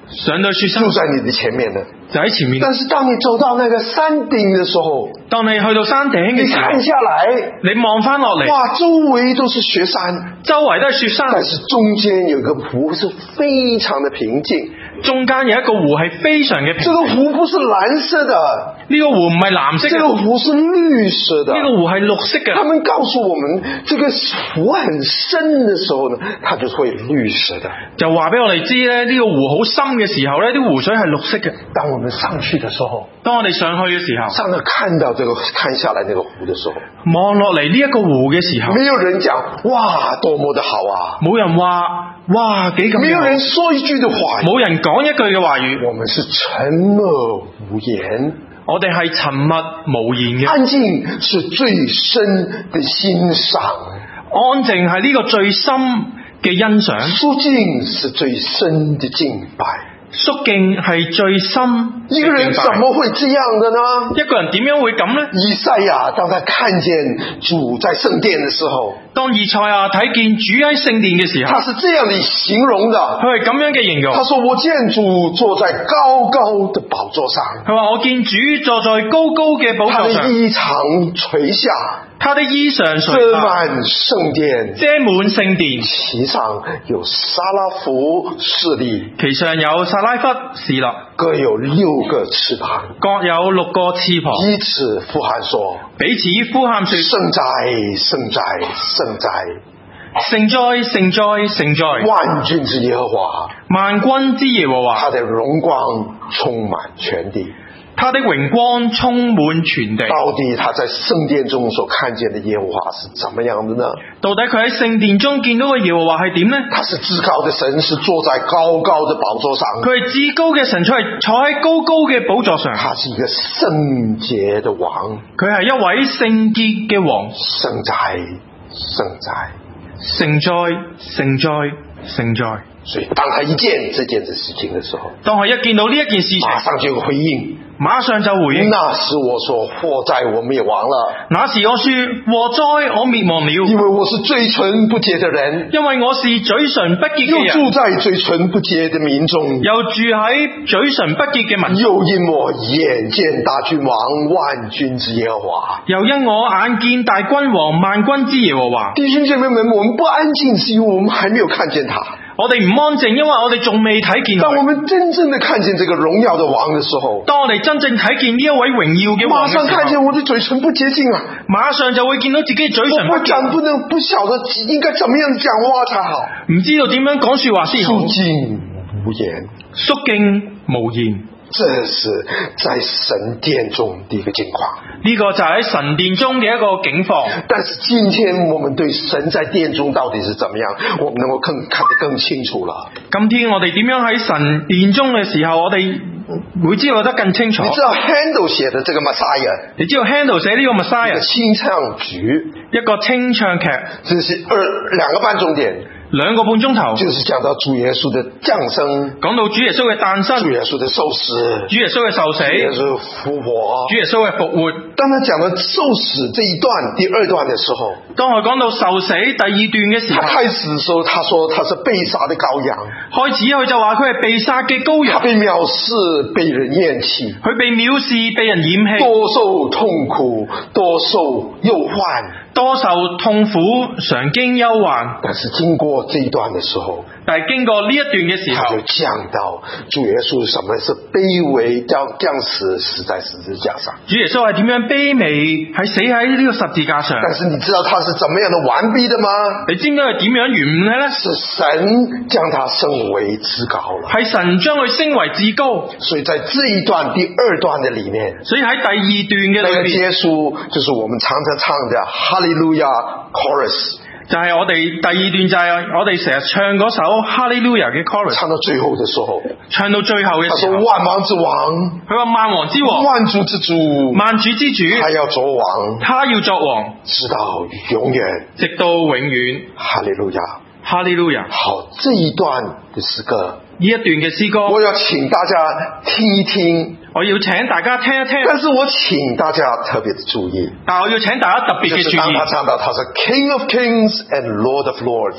上到雪山就在你的前面了。 就喺前面。 但是当你走到那个山顶的时候， 當你去到山頂嘅你時候， 看下來， 你望翻落嚟， 哇，周圍都是雪山， 周圍都係雪山， 但是中間有個湖是非常的平靜。 中間有一個湖係非常嘅平這個湖不是藍色的， 呢個湖唔係藍色嘅， 這個湖是綠色的。 呢個湖係綠色嘅。 他們告訴我們，這個湖很深的時候呢，它就會綠色的。 就話俾我哋知咧，呢個湖好深嘅時候咧，啲湖水係綠色嘅。 當我們上去的時候， 當我哋上去嘅時候， 上來看到這個看下來那個湖的時候， 望落嚟呢一個湖嘅時候， 沒有人講哇多麼的好啊， 冇人話哇幾咁好， 沒有人說一句的話語， 冇人講一句嘅話語， 我們是沉默無言， 我哋係沉默無言嘅。 安靜是最深的欣賞， 安靜係呢個最深嘅欣賞， 肅靜是最深的敬拜。 肅敬係最深。 一個人怎麼會這樣的呢？ 一個人點樣會咁呢？ 以賽亞當他看見主在聖殿的時候， 當以賽亞睇見主喺聖殿嘅時候， 他是這樣的形容的， 佢係咁樣嘅形容。 他說我見主坐在高高的寶座上， 佢話我見主坐在高高嘅寶座上， 他的衣裳垂下， 他的衣裳垂遮下， 滿聖殿， 遮滿聖殿， 其上有撒拉弗侍立， 其上有撒拉弗侍立， 各有6個翅膀， 各有6個翅膀， 彼此呼喊說， 彼此呼喊說： 聖哉，聖哉，聖哉！ 聖哉，聖哉，聖哉！ 萬軍之耶和華， 萬軍之耶和華， 他的榮光充滿全地。 他的榮光充滿全地。 到底他在聖殿中所看見的耶和華是怎麼樣的呢？ 到底佢喺聖殿中見到嘅耶和華係點呢？ 他是至高的神，是坐在高高的寶座上。 佢係至高嘅神，佢係坐喺高高嘅寶座上。 他是一個聖潔的王， 佢係一位聖潔嘅王。 聖哉，聖哉， 聖哉，聖哉，聖哉。 所以當他一見這件事情的時候， 當佢一見到呢一件事情， 馬上就有回應， 馬上就回應。 那時我說禍哉我滅亡了， 那時我說禍哉我滅亡了， 因為我是嘴唇不潔的人， 因為我是嘴唇不潔嘅人， 又住在嘴唇不潔的民中， 又住喺嘴唇不潔嘅民中， 又因我眼見大君王萬軍之耶和華， 又因我眼見大君王萬軍之耶和華。 弟兄姐妹們，我們不安靜是因為我們還沒有看見他。 我哋唔安靜，因為我哋仲未睇見佢。 當我們真正的看見這個榮耀的王的時候， 當我哋真正睇見呢一位榮耀嘅王嘅時候， 馬上看見我的嘴唇不潔淨啊！ 馬上就會見到自己嘴唇不潔。 我不曉得應該怎麼樣講話才好， 唔知道點樣講說話先好。 肅靜無言， 肅敬無言。 這是在神殿中的一個境況， 呢個就係喺神殿中嘅一個境況。 但是今天我們對神在殿中到底是怎麼樣，我們能夠看得更清楚了。 今天我哋點樣喺神殿中嘅時候，我哋會知道得更清楚。 你知道 Handel 寫的這個 Messiah， 你知道 Handel 寫呢個 Messiah 清唱劇， 一個清唱劇， 這是兩個半鐘點。 2個半鐘頭， 就是講到主耶穌的降生， 講到主耶穌嘅誕生， 主耶穌的受死， 主耶穌嘅受死， 主耶穌復活， 主耶穌嘅復活。 當他講到受死這一段第2段的時候， 當佢講到受死第2段嘅時候， 他開始的時候，他說他是被殺的羔羊， 開始佢就話佢係被殺嘅羔羊， 他被藐視，被人厭棄， 佢被藐視，被人厭棄， 多受痛苦，多受憂患。 多受痛苦，常經憂患。 但是經過這一段的時候， 但係經過呢一段嘅時候， 他就講到主耶穌什麼是卑微降死在十字架上。 主耶穌係點樣卑微，係死喺呢個十字架上。 但是你知道他是怎麼樣的完畢的嗎？ 你知唔知佢點樣完嘅呢？ 是神將他升為至高了， 係神將佢升為至高。 所以在這一段第2段的裡面， 所以喺第2段嘅裏面， 結束就是我們常常唱的哈利路亞 chorus， 就係我哋第2段就係我哋成日唱嗰首哈利路亞嘅 chorus， 唱到最後的時候， 唱到最後嘅時候， 他說萬王之王， 佢話萬王之王， 萬主之主， 萬主之主， 他要作王， 他要作王， 直到永遠， 直到永遠。 哈利路亞， 哈利路亞。 好，這一段的詩歌， 呢一段嘅詩歌， 我要請大家聽一聽， 我要請大家聽一聽， 但是我請大家特別的注意， 但我要請大家特別嘅注意。 就是當他唱到他是 King of Kings and Lord of Lords，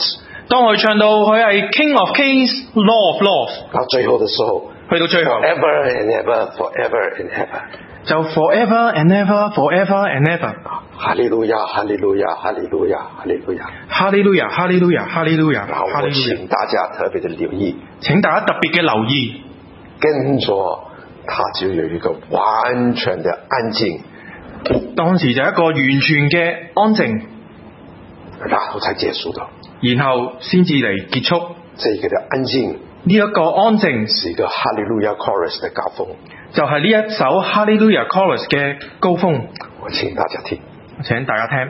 當我哋唱到佢係 King of Kings、Lord of Lords， 到最後的時候， 去到最後 forever and ever, forever and ever， 就 forever and ever，forever and ever。 哈利路亞，哈利路亞，哈利路亞，哈利路亞， 哈利路亞，哈利路亞，哈利路亞， 然後我請大家特別的留意， 請大家特別嘅留意， 跟着他就有一個完全的安靜， 當時就一個完全嘅安靜， 然後才結束的， 然後先至嚟結束。 這個的安靜， 呢一個安靜是一個哈利路亞 chorus 的高峰， 就係呢一首哈利路亞 chorus 嘅高峰。 我請大家聽， 請大家聽。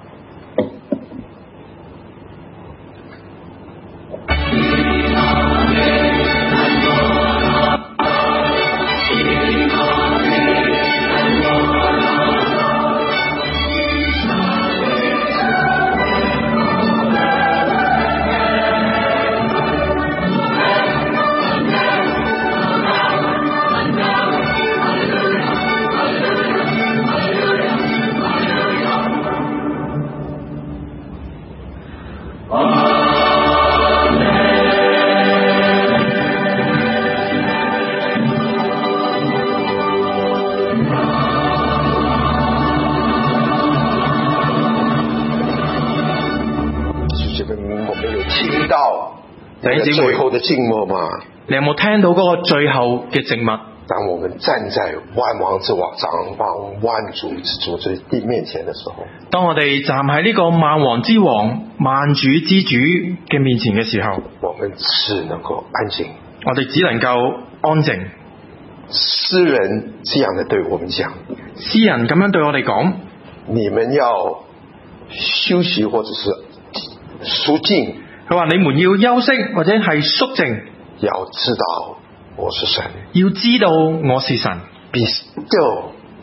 最後的靜默嘛， 你有冇聽到嗰個最後嘅靜默？ 當我們站在萬王之王、掌王萬主之主之地面前的時候， 當我哋站喺呢個萬王之王、萬主之主嘅面前嘅時候， 我們只能夠安靜， 我哋只能夠安靜。 詩人這樣的對我們講， 詩人咁樣對我哋講： 你們要休息或者是肅靜。 佢話：你們要休息或者係肅靜， 要知道我是神， 要知道我是神。 Be still,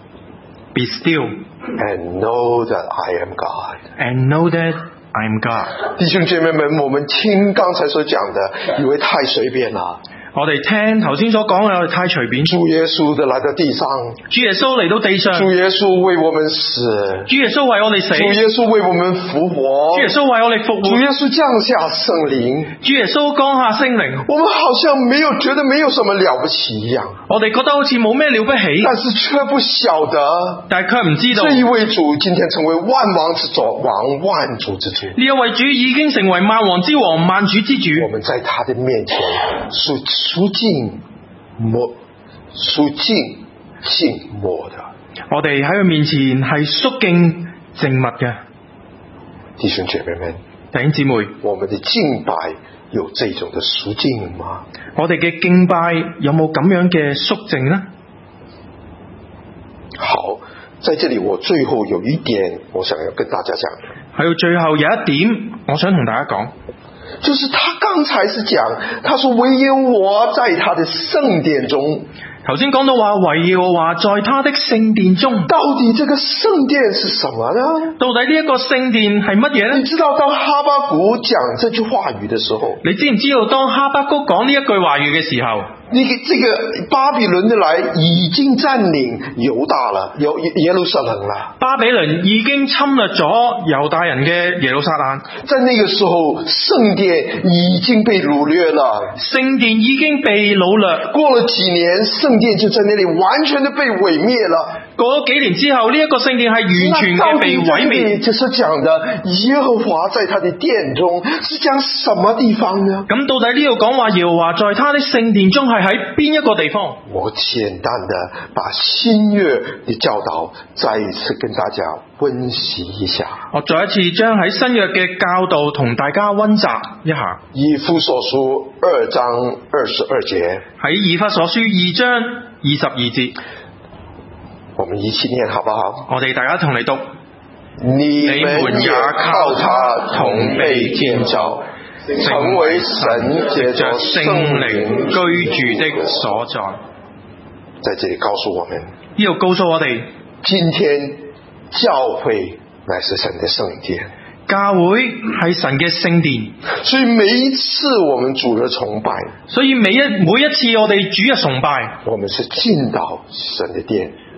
be still, and know that I am God. And know that I am God. 弟兄姐妹們，我們聽剛才所講的，以為太隨便了。 我哋聽頭先所講嘅，我哋太隨便。 主耶穌的來到地上， 主耶穌嚟到地上， 主耶穌為我們死， 主耶穌為我哋死， 主耶穌為我們復活， 主耶穌為我哋復活， 主耶穌降下聖靈， 主耶穌降下聖靈。 我們好像沒有覺得沒有什麼了不起一樣， 我哋覺得好似冇咩了不起， 但是卻不曉得， 但係卻唔知道， 這一位主今天成為萬王之王、萬主之主。 呢一位主已經成為萬王之王、萬主之主。 我們在他的面前肅靜靜默的， 我哋喺佢面前係肅靜靜默嘅。 弟兄姐妹們， 弟兄姊妹， 我們的敬拜有這種的肅靜嗎？ 我哋嘅敬拜有冇咁樣嘅肅靜呢？ 好，在這裡我最後有一點我想要跟大家講， 喺到最後有一點我想同大家講， 就是他剛才是講，他說唯有我在他的聖殿中。 頭先講到話，唯耶和華在他的聖殿中， 到底這個聖殿是什麼呢？ 到底呢一個聖殿係乜嘢呢？ 你知道當哈巴谷講這句話語的時候， 你知唔知道當哈巴谷講呢一句話語嘅時候， 這個巴比倫的來已經佔領猶大了，耶路撒冷了。 巴比倫已經侵略咗猶大人嘅耶路撒冷， 在那個時候聖殿已經被擄掠了， 聖殿已經被擄掠。 過了幾年，聖殿就在那裡完全的被毀滅了。 過咗幾年之後，呢一個聖殿係完全嘅被毀滅。 就是講的耶和華在他的殿中，是講什麼地方呢？ 咁到底呢度講話耶和華在他的聖殿中係喺邊一個地方？ 我簡單的把新約的教導再一次跟大家溫習一下。 我再一次將喺新約嘅教導同大家溫習一下。 以弗所書2章22節， 喺以弗所書2章22節， 我們一起念好不好？ 我哋大家同嚟讀。 你們也靠他同被建造，成為神藉着聖靈居住的所在。在這裡告訴我們， 呢度告訴我哋， 今天教會乃是神的聖殿， 教會係神嘅聖殿。 所以每一次我們主日崇拜， 所以每一次我哋主日崇拜， 我們是進到神的殿，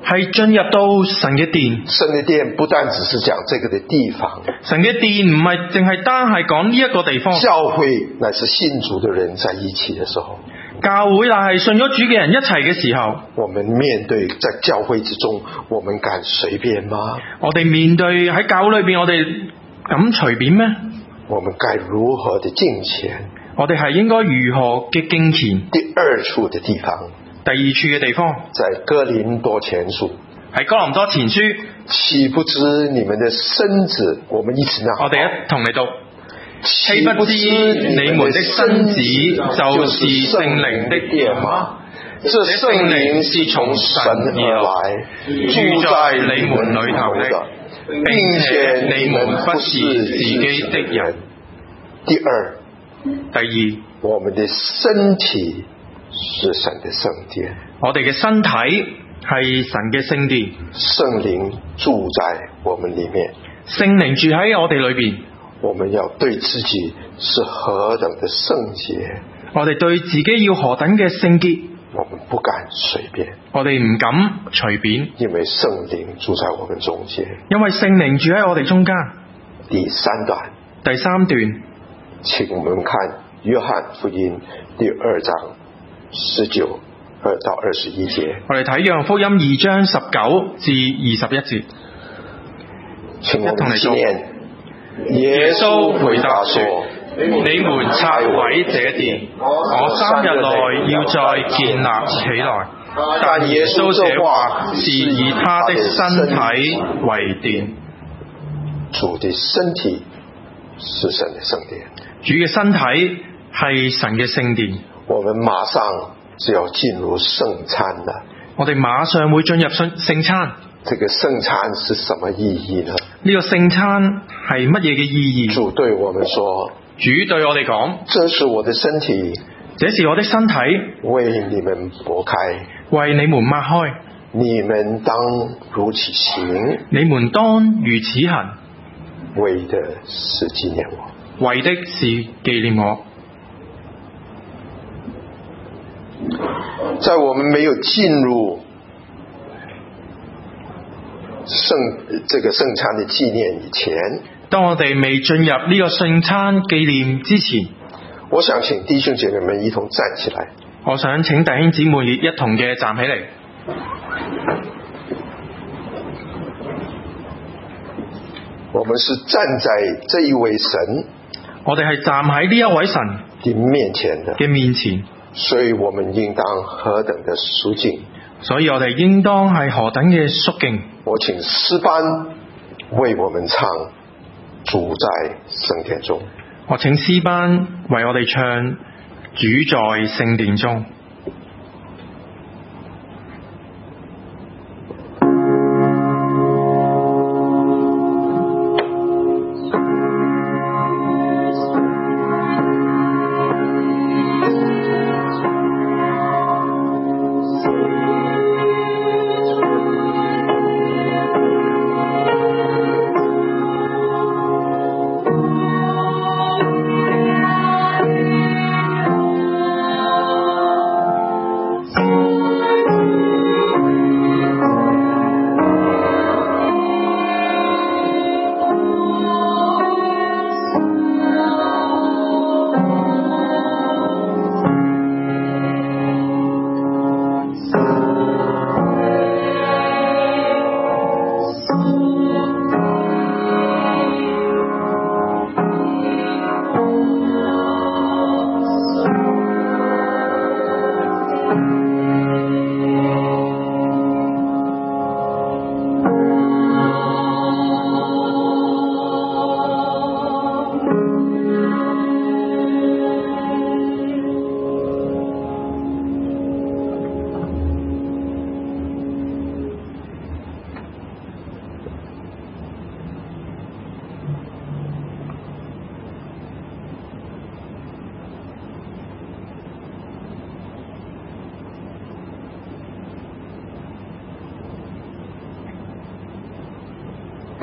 係進入到神嘅殿。 神嘅殿不單只是講這個的地方， 神嘅殿唔係淨係單係講呢一個地方。 教會乃是信主的人在一起的時候， 教會乃係信咗主嘅人一齊嘅時候， 我們面對在教會之中，我們敢隨便嗎？ 我哋面對喺教會裏邊，我哋敢隨便咩？ 我們該如何的敬虔？ 我哋係應該如何嘅敬虔？ 第二處的地方， 第二處嘅地方， 在哥林多前書， 喺哥林多前書， 豈不知你們的身子，我們一起念， 我哋一同嚟讀。豈不知你們的身子就是聖靈的殿嗎？這聖靈是從神而來，住在你們裏頭的，並且你們不是自己的人。 第二， 我們的身體是神的聖殿， 我哋嘅身體係神嘅聖殿， 聖靈住在我們裏面， 聖靈住喺我哋裏邊。 我們要對自己是何等的聖潔， 我哋對自己要何等嘅聖潔， 我們不敢隨便， 我哋唔敢隨便， 因為聖靈住在我們中間， 因為聖靈住喺我哋中間。 第三段， 請我們看約翰福音第2章19到21節， 我哋睇約翰福音2章19至21節， 請我們紀念。耶穌回答說： 你們拆毀這殿，我3日內要再建立起來。但耶穌這話是以他的身體為殿。 主的身體是神的聖殿， 主嘅身體係神嘅聖殿。 我們馬上就要進入聖餐了， 我哋馬上會進入聖餐。 這個聖餐是什麼意義呢？ 呢個聖餐係乜嘢嘅意義？ 主對我們說， 主對我哋講， 這是我的身體， 這是我的身體， 為你們擘開， 為你們擘開， 你們當如此行， 你們當如此行， 為的是紀念我， 為的是紀念我。 在我們沒有進入這個聖餐的紀念以前， 當我哋未進入呢個聖餐紀念之前， 我想請弟兄姐妹們一同站起來。 我想請弟兄姊妹一同嘅站起嚟。 我們是站在這一位神， 我哋係站喺呢一位神嘅面前的嘅面前， 所以我們應當何等的肅靜。 所以我哋應當係何等嘅肅敬。 我請詩班為我們唱主在聖殿中。 我請詩班為我哋唱主在聖殿中。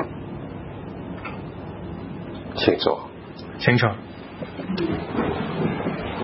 請坐。